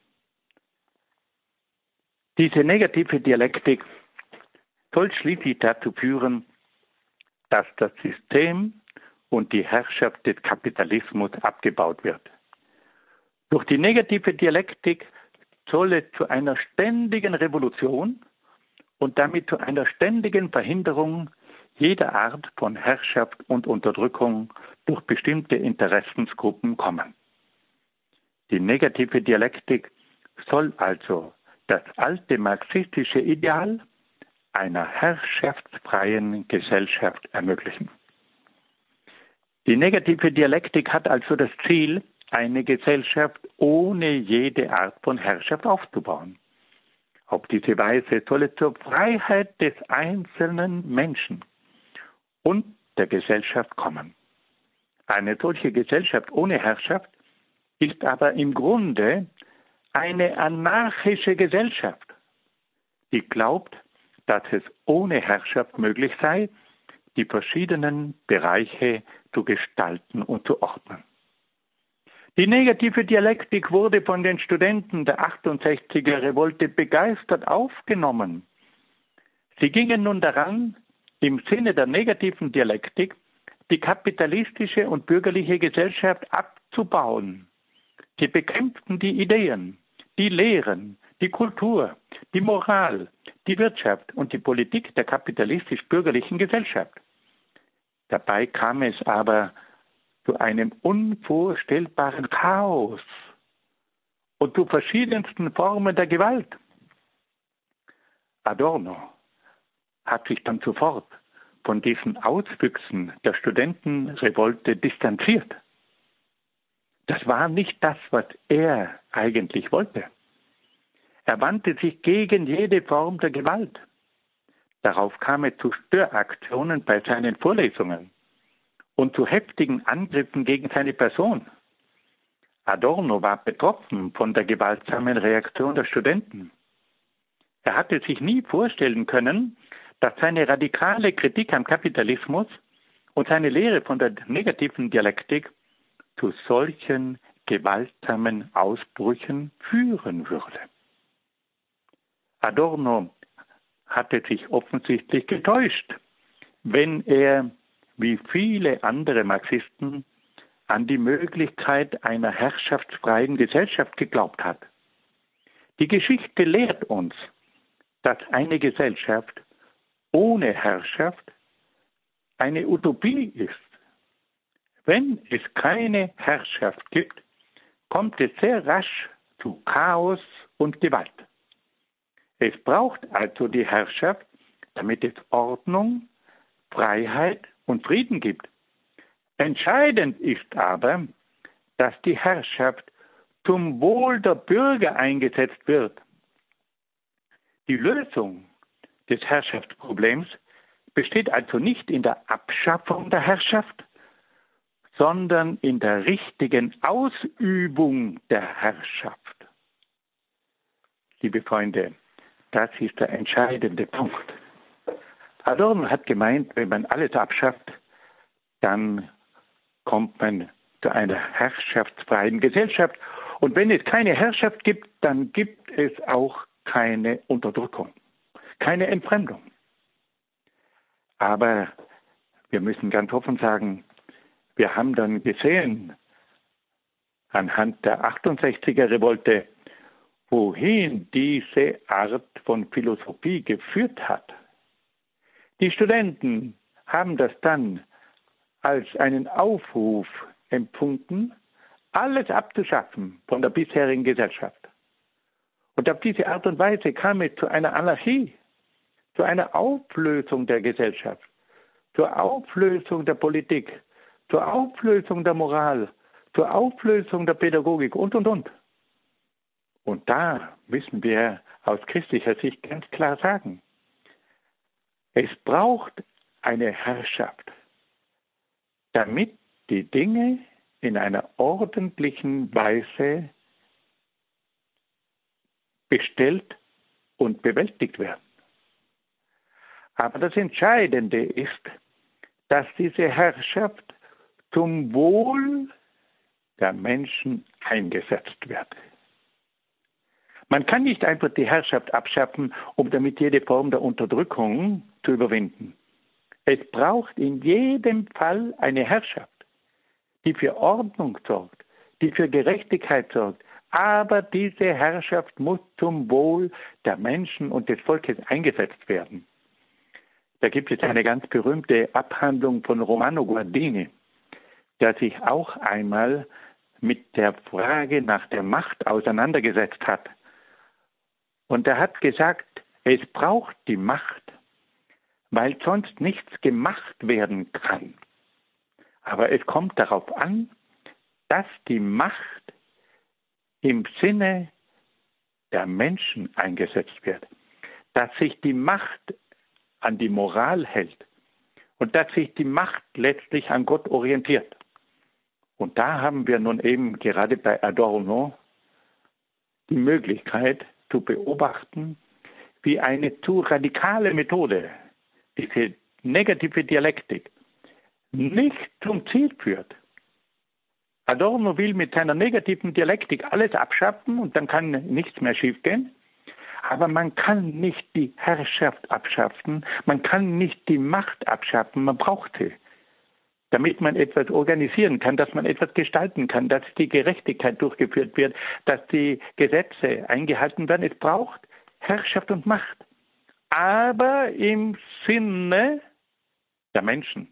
Diese negative Dialektik soll schließlich dazu führen, dass das System und die Herrschaft des Kapitalismus abgebaut wird. Durch die negative Dialektik soll es zu einer ständigen Revolution und damit zu einer ständigen Verhinderung jeder Art von Herrschaft und Unterdrückung durch bestimmte Interessensgruppen kommen. Die negative Dialektik soll also das alte marxistische Ideal einer herrschaftsfreien Gesellschaft ermöglichen. Die negative Dialektik hat also das Ziel, eine Gesellschaft ohne jede Art von Herrschaft aufzubauen. Auf diese Weise soll es zur Freiheit des einzelnen Menschen und der Gesellschaft kommen. Eine solche Gesellschaft ohne Herrschaft ist aber im Grunde eine anarchische Gesellschaft, die glaubt, dass es ohne Herrschaft möglich sei, die verschiedenen Bereiche zu gestalten und zu ordnen. Die negative Dialektik wurde von den Studenten der 68er Revolte begeistert aufgenommen. Sie gingen nun daran, im Sinne der negativen Dialektik die kapitalistische und bürgerliche Gesellschaft abzubauen. Sie bekämpften die Ideen, die Lehren, die Kultur, die Moral, die Wirtschaft und die Politik der kapitalistisch-bürgerlichen Gesellschaft. Dabei kam es aber zu einem unvorstellbaren Chaos und zu verschiedensten Formen der Gewalt. Adorno hat sich dann sofort von diesen Auswüchsen der Studentenrevolte distanziert. Das war nicht das, was er eigentlich wollte. Er wandte sich gegen jede Form der Gewalt. Darauf kam es zu Störaktionen bei seinen Vorlesungen und zu heftigen Angriffen gegen seine Person. Adorno war betroffen von der gewaltsamen Reaktion der Studenten. Er hatte sich nie vorstellen können, dass seine radikale Kritik am Kapitalismus und seine Lehre von der negativen Dialektik zu solchen gewaltsamen Ausbrüchen führen würde. Adorno hatte sich offensichtlich getäuscht, wenn er, wie viele andere Marxisten, an die Möglichkeit einer herrschaftsfreien Gesellschaft geglaubt hat. Die Geschichte lehrt uns, dass eine Gesellschaft ohne Herrschaft eine Utopie ist. Wenn es keine Herrschaft gibt, kommt es sehr rasch zu Chaos und Gewalt. Es braucht also die Herrschaft, damit es Ordnung, Freiheit und Frieden gibt. Entscheidend ist aber, dass die Herrschaft zum Wohl der Bürger eingesetzt wird. Die Lösung des Herrschaftsproblems besteht also nicht in der Abschaffung der Herrschaft, sondern in der richtigen Ausübung der Herrschaft. Liebe Freunde, das ist der entscheidende Punkt. Adorno hat gemeint, wenn man alles abschafft, dann kommt man zu einer herrschaftsfreien Gesellschaft. Und wenn es keine Herrschaft gibt, dann gibt es auch keine Unterdrückung, keine Entfremdung. Aber wir müssen ganz offen sagen, wir haben dann gesehen, anhand der 68er Revolte, wohin diese Art von Philosophie geführt hat. Die Studenten haben das dann als einen Aufruf empfunden, alles abzuschaffen von der bisherigen Gesellschaft. Und auf diese Art und Weise kam es zu einer Anarchie, zu einer Auflösung der Gesellschaft, zur Auflösung der Politik, zur Auflösung der Moral, zur Auflösung der Pädagogik und. Und da müssen wir aus christlicher Sicht ganz klar sagen, es braucht eine Herrschaft, damit die Dinge in einer ordentlichen Weise bestellt und bewältigt werden. Aber das Entscheidende ist, dass diese Herrschaft zum Wohl der Menschen eingesetzt wird. Man kann nicht einfach die Herrschaft abschaffen, um damit jede Form der Unterdrückung zu überwinden. Es braucht in jedem Fall eine Herrschaft, die für Ordnung sorgt, die für Gerechtigkeit sorgt. Aber diese Herrschaft muss zum Wohl der Menschen und des Volkes eingesetzt werden. Da gibt es eine ganz berühmte Abhandlung von Romano Guardini, der sich auch einmal mit der Frage nach der Macht auseinandergesetzt hat. Und er hat gesagt, es braucht die Macht, weil sonst nichts gemacht werden kann. Aber es kommt darauf an, dass die Macht im Sinne der Menschen eingesetzt wird, dass sich die Macht an die Moral hält und dass sich die Macht letztlich an Gott orientiert. Und da haben wir nun eben gerade bei Adorno die Möglichkeit zu beobachten, wie eine zu radikale Methode, diese negative Dialektik, nicht zum Ziel führt. Adorno will mit seiner negativen Dialektik alles abschaffen und dann kann nichts mehr schiefgehen. Aber man kann nicht die Herrschaft abschaffen, man kann nicht die Macht abschaffen, man braucht sie, damit man etwas organisieren kann, dass man etwas gestalten kann, dass die Gerechtigkeit durchgeführt wird, dass die Gesetze eingehalten werden. Es braucht Herrschaft und Macht, aber im Sinne der Menschen,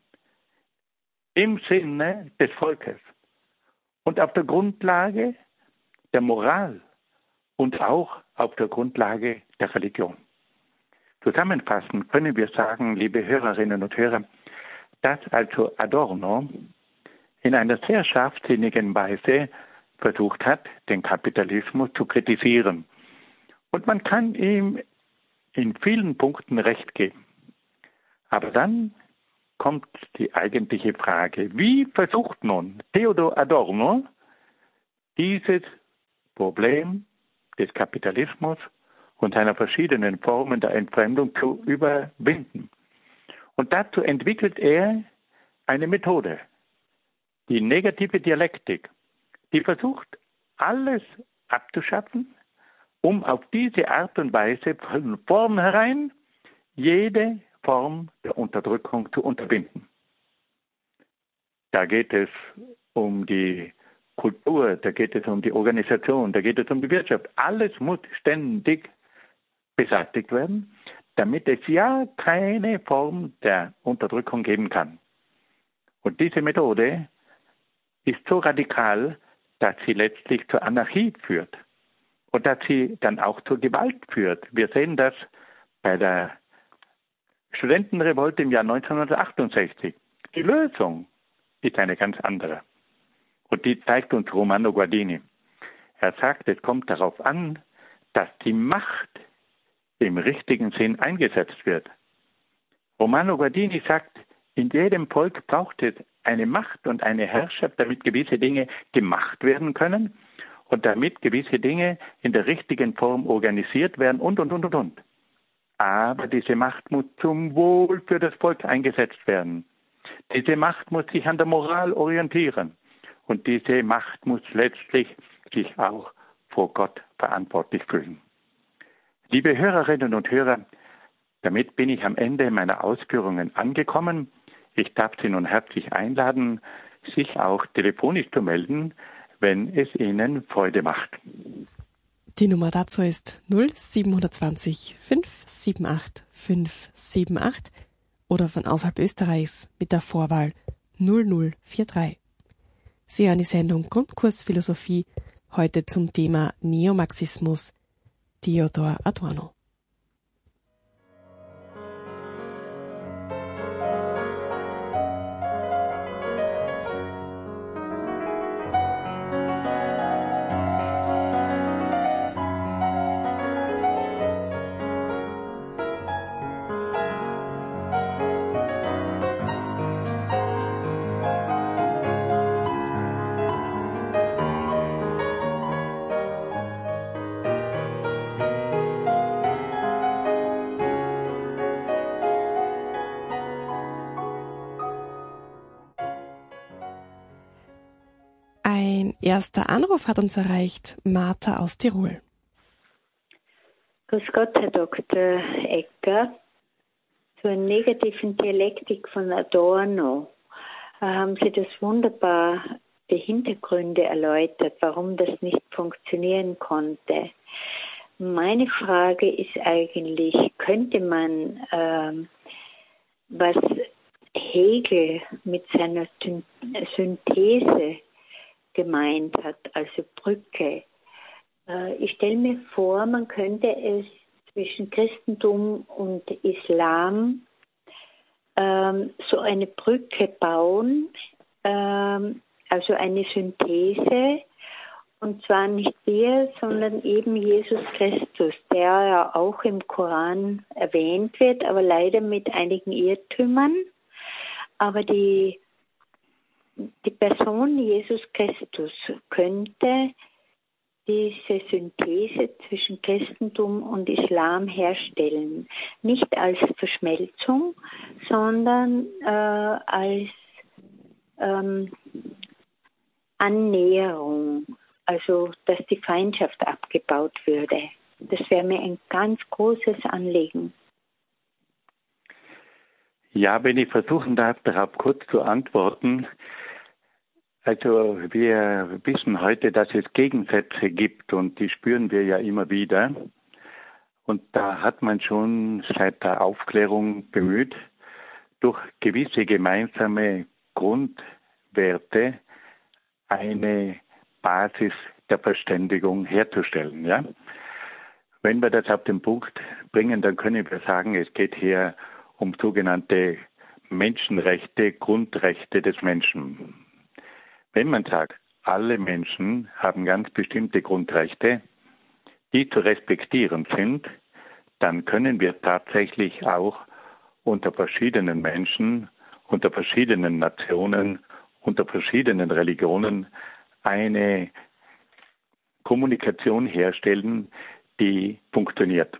im Sinne des Volkes und auf der Grundlage der Moral und auch auf der Grundlage der Religion. Zusammenfassend können wir sagen, liebe Hörerinnen und Hörer, dass also Adorno in einer sehr scharfsinnigen Weise versucht hat, den Kapitalismus zu kritisieren. Und man kann ihm in vielen Punkten recht geben. Aber dann kommt die eigentliche Frage, wie versucht nun Theodor Adorno dieses Problem des Kapitalismus und seiner verschiedenen Formen der Entfremdung zu überwinden? Und dazu entwickelt er eine Methode, die negative Dialektik, die versucht, alles abzuschaffen, um auf diese Art und Weise von vornherein jede Form der Unterdrückung zu unterbinden. Da geht es um die Kultur, da geht es um die Organisation, da geht es um die Wirtschaft. Alles muss ständig beseitigt werden, damit es ja keine Form der Unterdrückung geben kann. Und diese Methode ist so radikal, dass sie letztlich zur Anarchie führt und dass sie dann auch zur Gewalt führt. Wir sehen das bei der Studentenrevolte im Jahr 1968. Die Lösung ist eine ganz andere. Und die zeigt uns Romano Guardini. Er sagt, es kommt darauf an, dass die Macht im richtigen Sinn eingesetzt wird. Romano Guardini sagt, in jedem Volk braucht es eine Macht und eine Herrschaft, damit gewisse Dinge gemacht werden können und damit gewisse Dinge in der richtigen Form organisiert werden und. Aber diese Macht muss zum Wohl für das Volk eingesetzt werden. Diese Macht muss sich an der Moral orientieren. Und diese Macht muss letztlich sich auch vor Gott verantwortlich fühlen. Liebe Hörerinnen und Hörer, damit bin ich am Ende meiner Ausführungen angekommen. Ich darf Sie nun herzlich einladen, sich auch telefonisch zu melden, wenn es Ihnen Freude macht. Die Nummer dazu ist 0720 578 578 oder von außerhalb Österreichs mit der Vorwahl 0043. Sie hören die Sendung Grundkurs Philosophie, heute zum Thema Neomarxismus, Theodor Adorno. Ein erster Anruf hat uns erreicht, Martha aus Tirol. Grüß Gott, Herr Dr. Ecker. Zur negativen Dialektik von Adorno haben Sie das wunderbar die Hintergründe erläutert, warum das nicht funktionieren konnte. Meine Frage ist eigentlich, könnte man, was Hegel mit seiner Synthese gemeint hat, also Brücke, ich stelle mir vor, man könnte es zwischen Christentum und Islam so eine Brücke bauen, also eine Synthese, und zwar nicht wir, sondern eben Jesus Christus, der ja auch im Koran erwähnt wird, aber leider mit einigen Irrtümern. Aber die Person Jesus Christus könnte diese Synthese zwischen Christentum und Islam herstellen. Nicht als Verschmelzung, sondern als Annäherung, also dass die Feindschaft abgebaut würde. Das wäre mir ein ganz großes Anliegen. Ja, wenn ich versuchen darf, darauf kurz zu antworten. Also wir wissen heute, dass es Gegensätze gibt und die spüren wir ja immer wieder. Und da hat man schon seit der Aufklärung bemüht, durch gewisse gemeinsame Grundwerte eine Basis der Verständigung herzustellen. Ja? Wenn wir das auf den Punkt bringen, dann können wir sagen, es geht hier um sogenannte Menschenrechte, Grundrechte des Menschen. Wenn man sagt, alle Menschen haben ganz bestimmte Grundrechte, die zu respektieren sind, dann können wir tatsächlich auch unter verschiedenen Menschen, unter verschiedenen Nationen, unter verschiedenen Religionen eine Kommunikation herstellen, die funktioniert.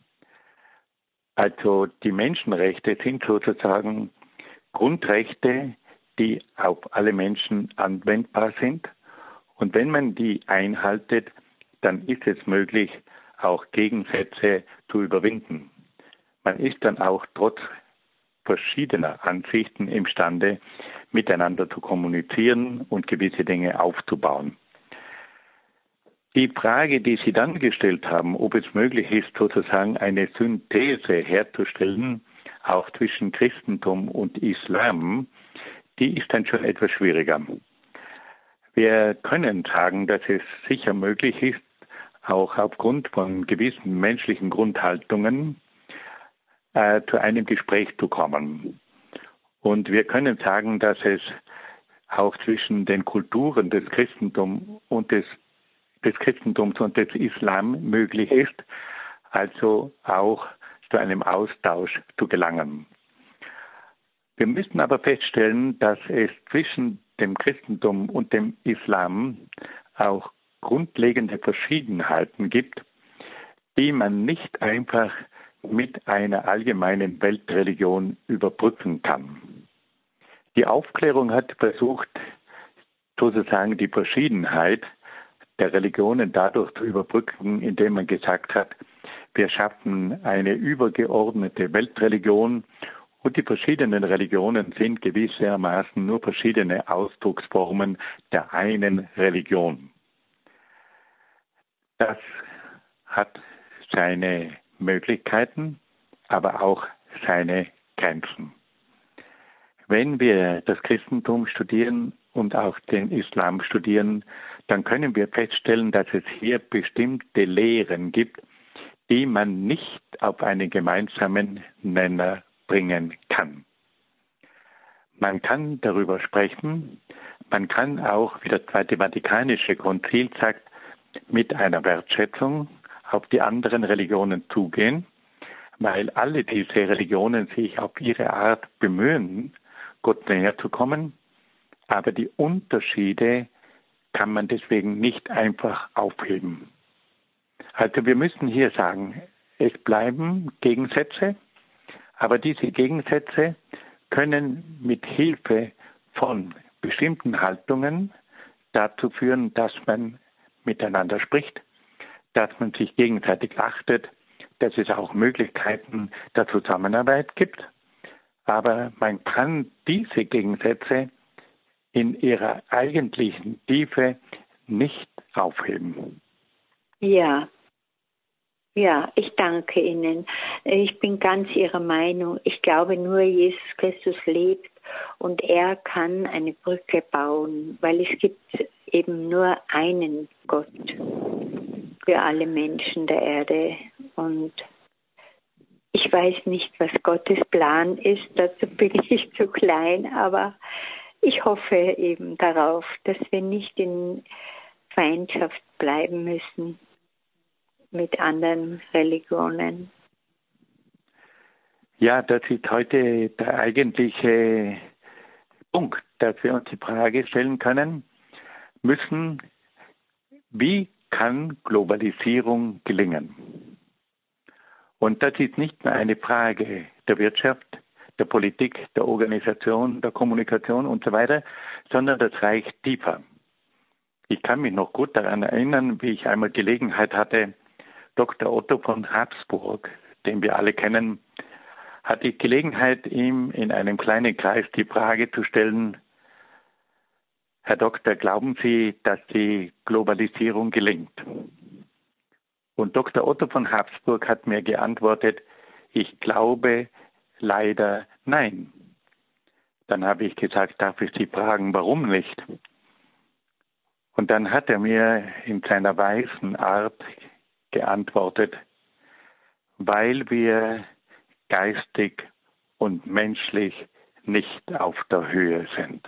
Also die Menschenrechte sind sozusagen Grundrechte, die auf alle Menschen anwendbar sind. Und wenn man die einhaltet, dann ist es möglich, auch Gegensätze zu überwinden. Man ist dann auch trotz verschiedener Ansichten imstande, miteinander zu kommunizieren und gewisse Dinge aufzubauen. Die Frage, die Sie dann gestellt haben, ob es möglich ist, sozusagen eine Synthese herzustellen, auch zwischen Christentum und Islam, die ist dann schon etwas schwieriger. Wir können sagen, dass es sicher möglich ist, auch aufgrund von gewissen menschlichen Grundhaltungen zu einem Gespräch zu kommen. Und wir können sagen, dass es auch zwischen den Kulturen des Christentums und des Islam möglich ist, also auch zu einem Austausch zu gelangen. Wir müssen aber feststellen, dass es zwischen dem Christentum und dem Islam auch grundlegende Verschiedenheiten gibt, die man nicht einfach mit einer allgemeinen Weltreligion überbrücken kann. Die Aufklärung hat versucht, sozusagen die Verschiedenheit der Religionen dadurch zu überbrücken, indem man gesagt hat, wir schaffen eine übergeordnete Weltreligion und die verschiedenen Religionen sind gewissermaßen nur verschiedene Ausdrucksformen der einen Religion. Das hat seine Möglichkeiten, aber auch seine Grenzen. Wenn wir das Christentum studieren und auch den Islam studieren, dann können wir feststellen, dass es hier bestimmte Lehren gibt, die man nicht auf einen gemeinsamen Nenner bringen kann. Man kann darüber sprechen, man kann auch, wie das Zweite Vatikanische Konzil sagt, mit einer Wertschätzung auf die anderen Religionen zugehen, weil alle diese Religionen sich auf ihre Art bemühen, Gott näher zu kommen, aber die Unterschiede kann man deswegen nicht einfach aufheben. Also wir müssen hier sagen, es bleiben Gegensätze, aber diese Gegensätze können mit Hilfe von bestimmten Haltungen, dazu führen, dass man miteinander spricht, dass man sich gegenseitig achtet, dass es auch Möglichkeiten der Zusammenarbeit gibt. Aber man kann diese Gegensätze in ihrer eigentlichen Tiefe nicht aufheben. Ja, ich danke Ihnen. Ich bin ganz Ihrer Meinung. Ich glaube, nur Jesus Christus lebt und er kann eine Brücke bauen, weil es gibt eben nur einen Gott für alle Menschen der Erde. Und ich weiß nicht, was Gottes Plan ist, dazu bin ich zu klein, aber ich hoffe eben darauf, dass wir nicht in Feindschaft bleiben müssen mit anderen Religionen. Ja, das ist heute der eigentliche Punkt, dass wir uns die Frage stellen können müssen, wie kann Globalisierung gelingen? Und das ist nicht nur eine Frage der Wirtschaft, der Politik, der Organisation, der Kommunikation und so weiter, sondern das reicht tiefer. Ich kann mich noch gut daran erinnern, wie ich einmal Gelegenheit hatte, Dr. Otto von Habsburg, den wir alle kennen, hatte ich Gelegenheit, ihm in einem kleinen Kreis die Frage zu stellen: Herr Doktor, glauben Sie, dass die Globalisierung gelingt? Und Dr. Otto von Habsburg hat mir geantwortet: Ich glaube leider nein. Dann habe ich gesagt, darf ich Sie fragen, warum nicht? Und dann hat er mir in seiner weisen Art geantwortet: Weil wir geistig und menschlich nicht auf der Höhe sind.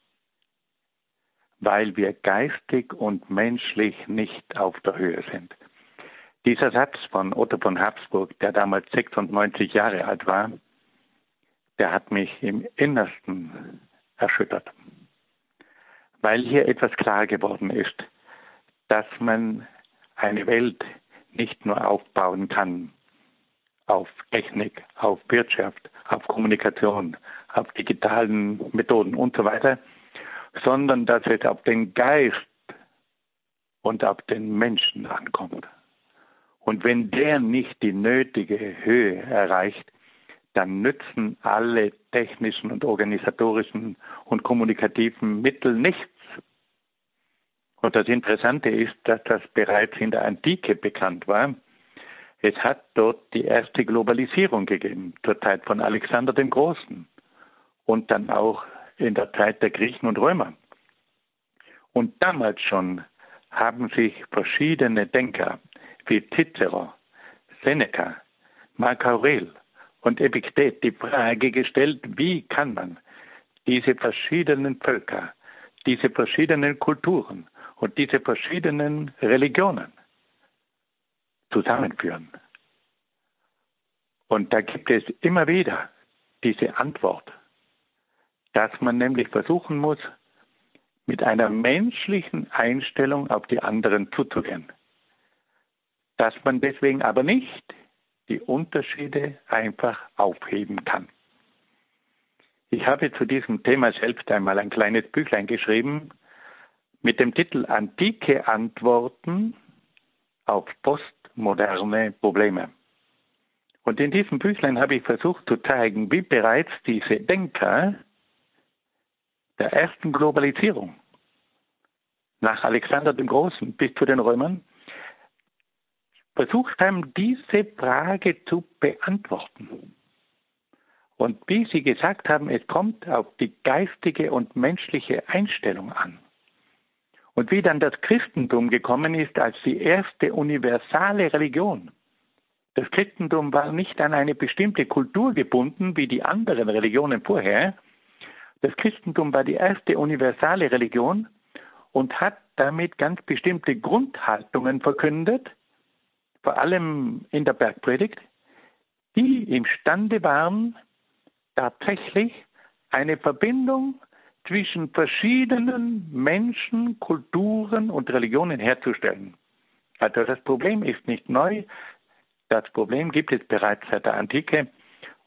Weil wir geistig und menschlich nicht auf der Höhe sind. Dieser Satz von Otto von Habsburg, der damals 96 Jahre alt war, der hat mich im Innersten erschüttert. Weil hier etwas klar geworden ist, dass man eine Welt nicht nur aufbauen kann auf Technik, auf Wirtschaft, auf Kommunikation, auf digitalen Methoden und so weiter, sondern dass es auf den Geist und auf den Menschen ankommt. Und wenn der nicht die nötige Höhe erreicht, dann nützen alle technischen und organisatorischen und kommunikativen Mittel nichts. Und das Interessante ist, dass das bereits in der Antike bekannt war. Es hat dort die erste Globalisierung gegeben, zur Zeit von Alexander dem Großen und dann auch in der Zeit der Griechen und Römer. Und damals schon haben sich verschiedene Denker wie Cicero, Seneca, Marc Aurel und Epiktet die Frage gestellt, wie kann man diese verschiedenen Völker, diese verschiedenen Kulturen und diese verschiedenen Religionen zusammenführen. Und da gibt es immer wieder diese Antwort, dass man nämlich versuchen muss, mit einer menschlichen Einstellung auf die anderen zuzugehen. Dass man deswegen aber nicht die Unterschiede einfach aufheben kann. Ich habe zu diesem Thema selbst einmal ein kleines Büchlein geschrieben mit dem Titel Antike Antworten auf postmoderne Probleme. Und in diesem Büchlein habe ich versucht zu zeigen, wie bereits diese Denker der ersten Globalisierung nach Alexander dem Großen bis zu den Römern versucht haben, diese Frage zu beantworten. Und wie sie gesagt haben, es kommt auf die geistige und menschliche Einstellung an. Und wie dann das Christentum gekommen ist als die erste universale Religion. Das Christentum war nicht an eine bestimmte Kultur gebunden, wie die anderen Religionen vorher. Das Christentum war die erste universale Religion und hat damit ganz bestimmte Grundhaltungen verkündet, vor allem in der Bergpredigt, die imstande waren, tatsächlich eine Verbindung zwischen verschiedenen Menschen, Kulturen und Religionen herzustellen. Also das Problem ist nicht neu, das Problem gibt es bereits seit der Antike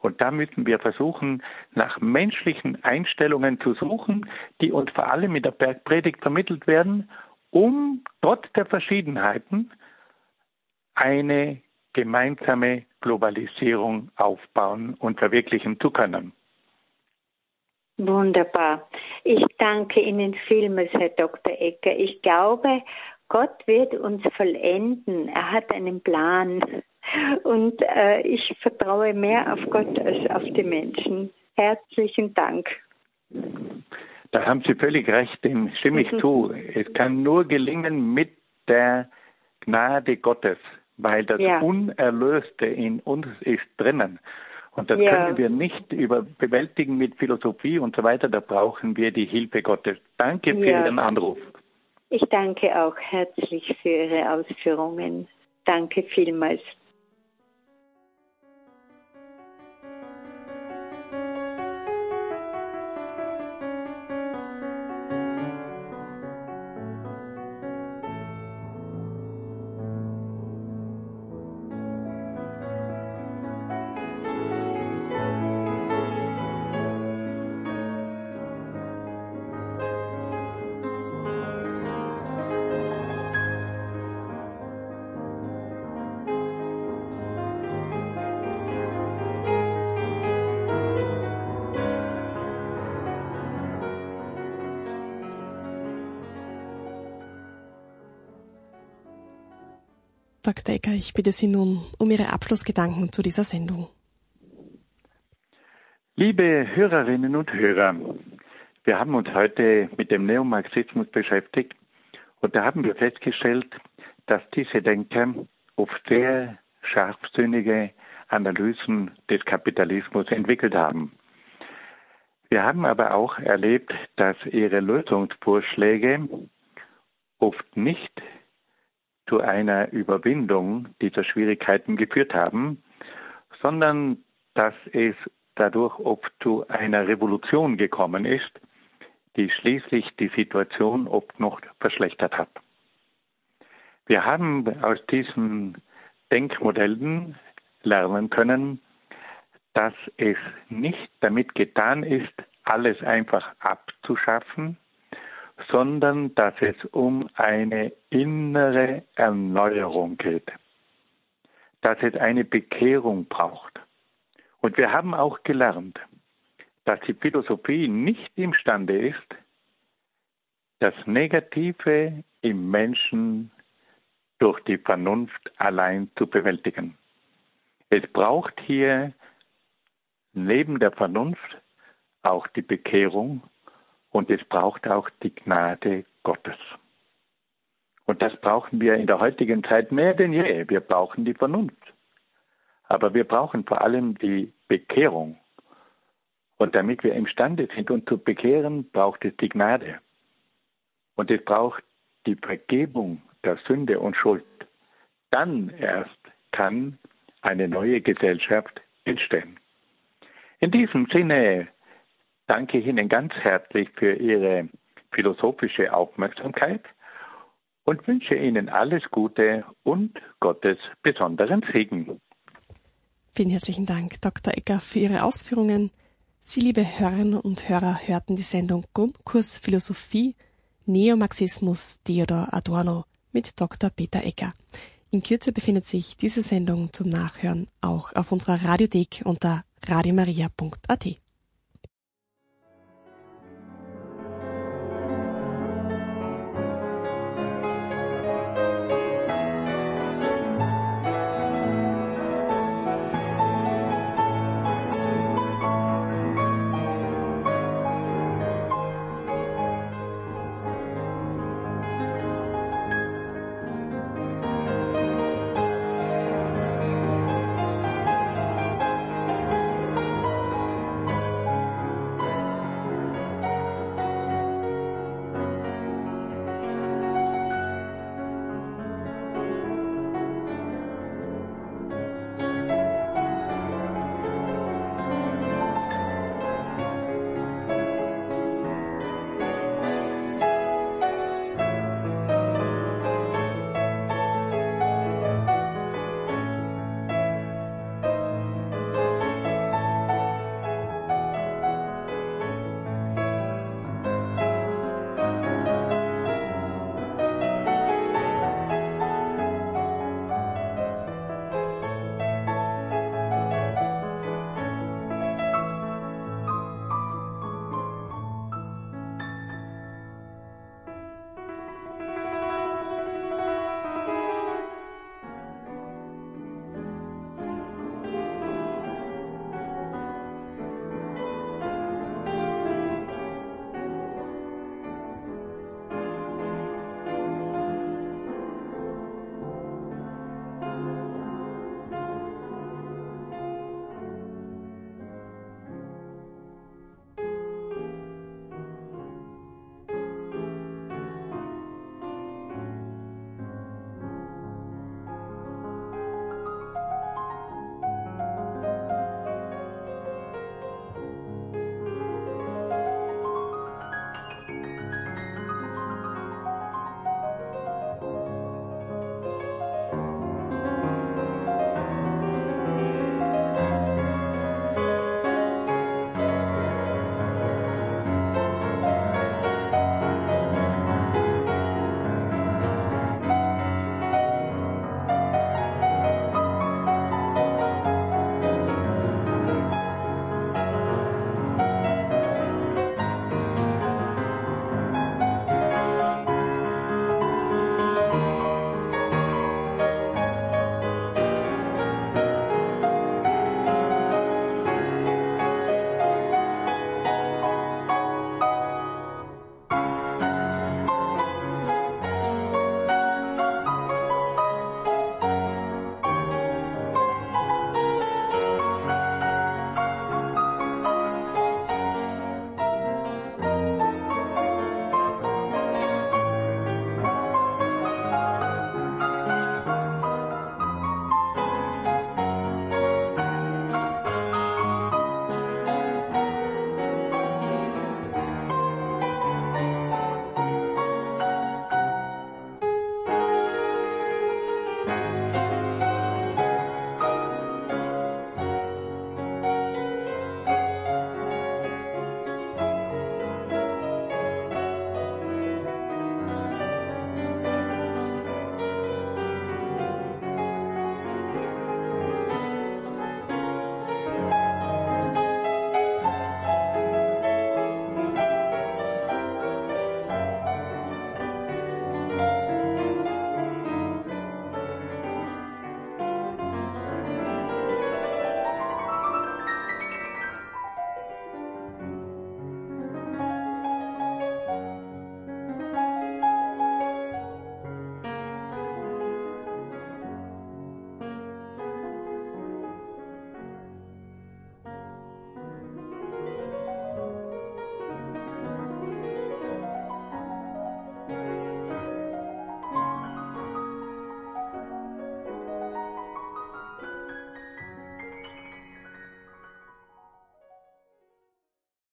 Und da müssen wir versuchen, nach menschlichen Einstellungen zu suchen, die uns vor allem in der Bergpredigt vermittelt werden, um trotz der Verschiedenheiten eine gemeinsame Globalisierung aufbauen und verwirklichen zu können. Wunderbar. Ich danke Ihnen vielmals, Herr Dr. Ecker. Ich glaube, Gott wird uns vollenden. Er hat einen Plan. Und ich vertraue mehr auf Gott als auf die Menschen. Herzlichen Dank. Da haben Sie völlig recht, dem stimme ich zu. Es kann nur gelingen mit der Gnade Gottes, weil das Unerlöste in uns ist drinnen. Und das können wir nicht bewältigen mit Philosophie und so weiter. Da brauchen wir die Hilfe Gottes. Danke für Ihren Anruf. Ich danke auch herzlich für Ihre Ausführungen. Danke vielmals. Dr. Ecker, ich bitte Sie nun um Ihre Abschlussgedanken zu dieser Sendung. Liebe Hörerinnen und Hörer, wir haben uns heute mit dem Neomarxismus beschäftigt und da haben wir festgestellt, dass diese Denker oft sehr scharfsinnige Analysen des Kapitalismus entwickelt haben. Wir haben aber auch erlebt, dass ihre Lösungsvorschläge oft nicht zu einer Überwindung dieser Schwierigkeiten geführt haben, sondern dass es dadurch oft zu einer Revolution gekommen ist, die schließlich die Situation oft noch verschlechtert hat. Wir haben aus diesen Denkmodellen lernen können, dass es nicht damit getan ist, alles einfach abzuschaffen, sondern dass es um eine innere Erneuerung geht, dass es eine Bekehrung braucht. Und wir haben auch gelernt, dass die Philosophie nicht imstande ist, das Negative im Menschen durch die Vernunft allein zu bewältigen. Es braucht hier neben der Vernunft auch die Bekehrung und es braucht auch die Gnade Gottes. Und das brauchen wir in der heutigen Zeit mehr denn je. Wir brauchen die Vernunft. Aber wir brauchen vor allem die Bekehrung. Und damit wir imstande sind, uns zu bekehren, braucht es die Gnade. Und es braucht die Vergebung der Sünde und Schuld. Dann erst kann eine neue Gesellschaft entstehen. In diesem Sinne danke ich Ihnen ganz herzlich für Ihre philosophische Aufmerksamkeit und wünsche Ihnen alles Gute und Gottes besonderen Segen. Vielen herzlichen Dank, Dr. Ecker, für Ihre Ausführungen. Sie, liebe Hörerinnen und Hörer, hörten die Sendung Grundkurs Philosophie, Neomarxismus, Theodor Adorno mit Dr. Peter Ecker. In Kürze befindet sich diese Sendung zum Nachhören auch auf unserer Radiothek unter radiomaria.at.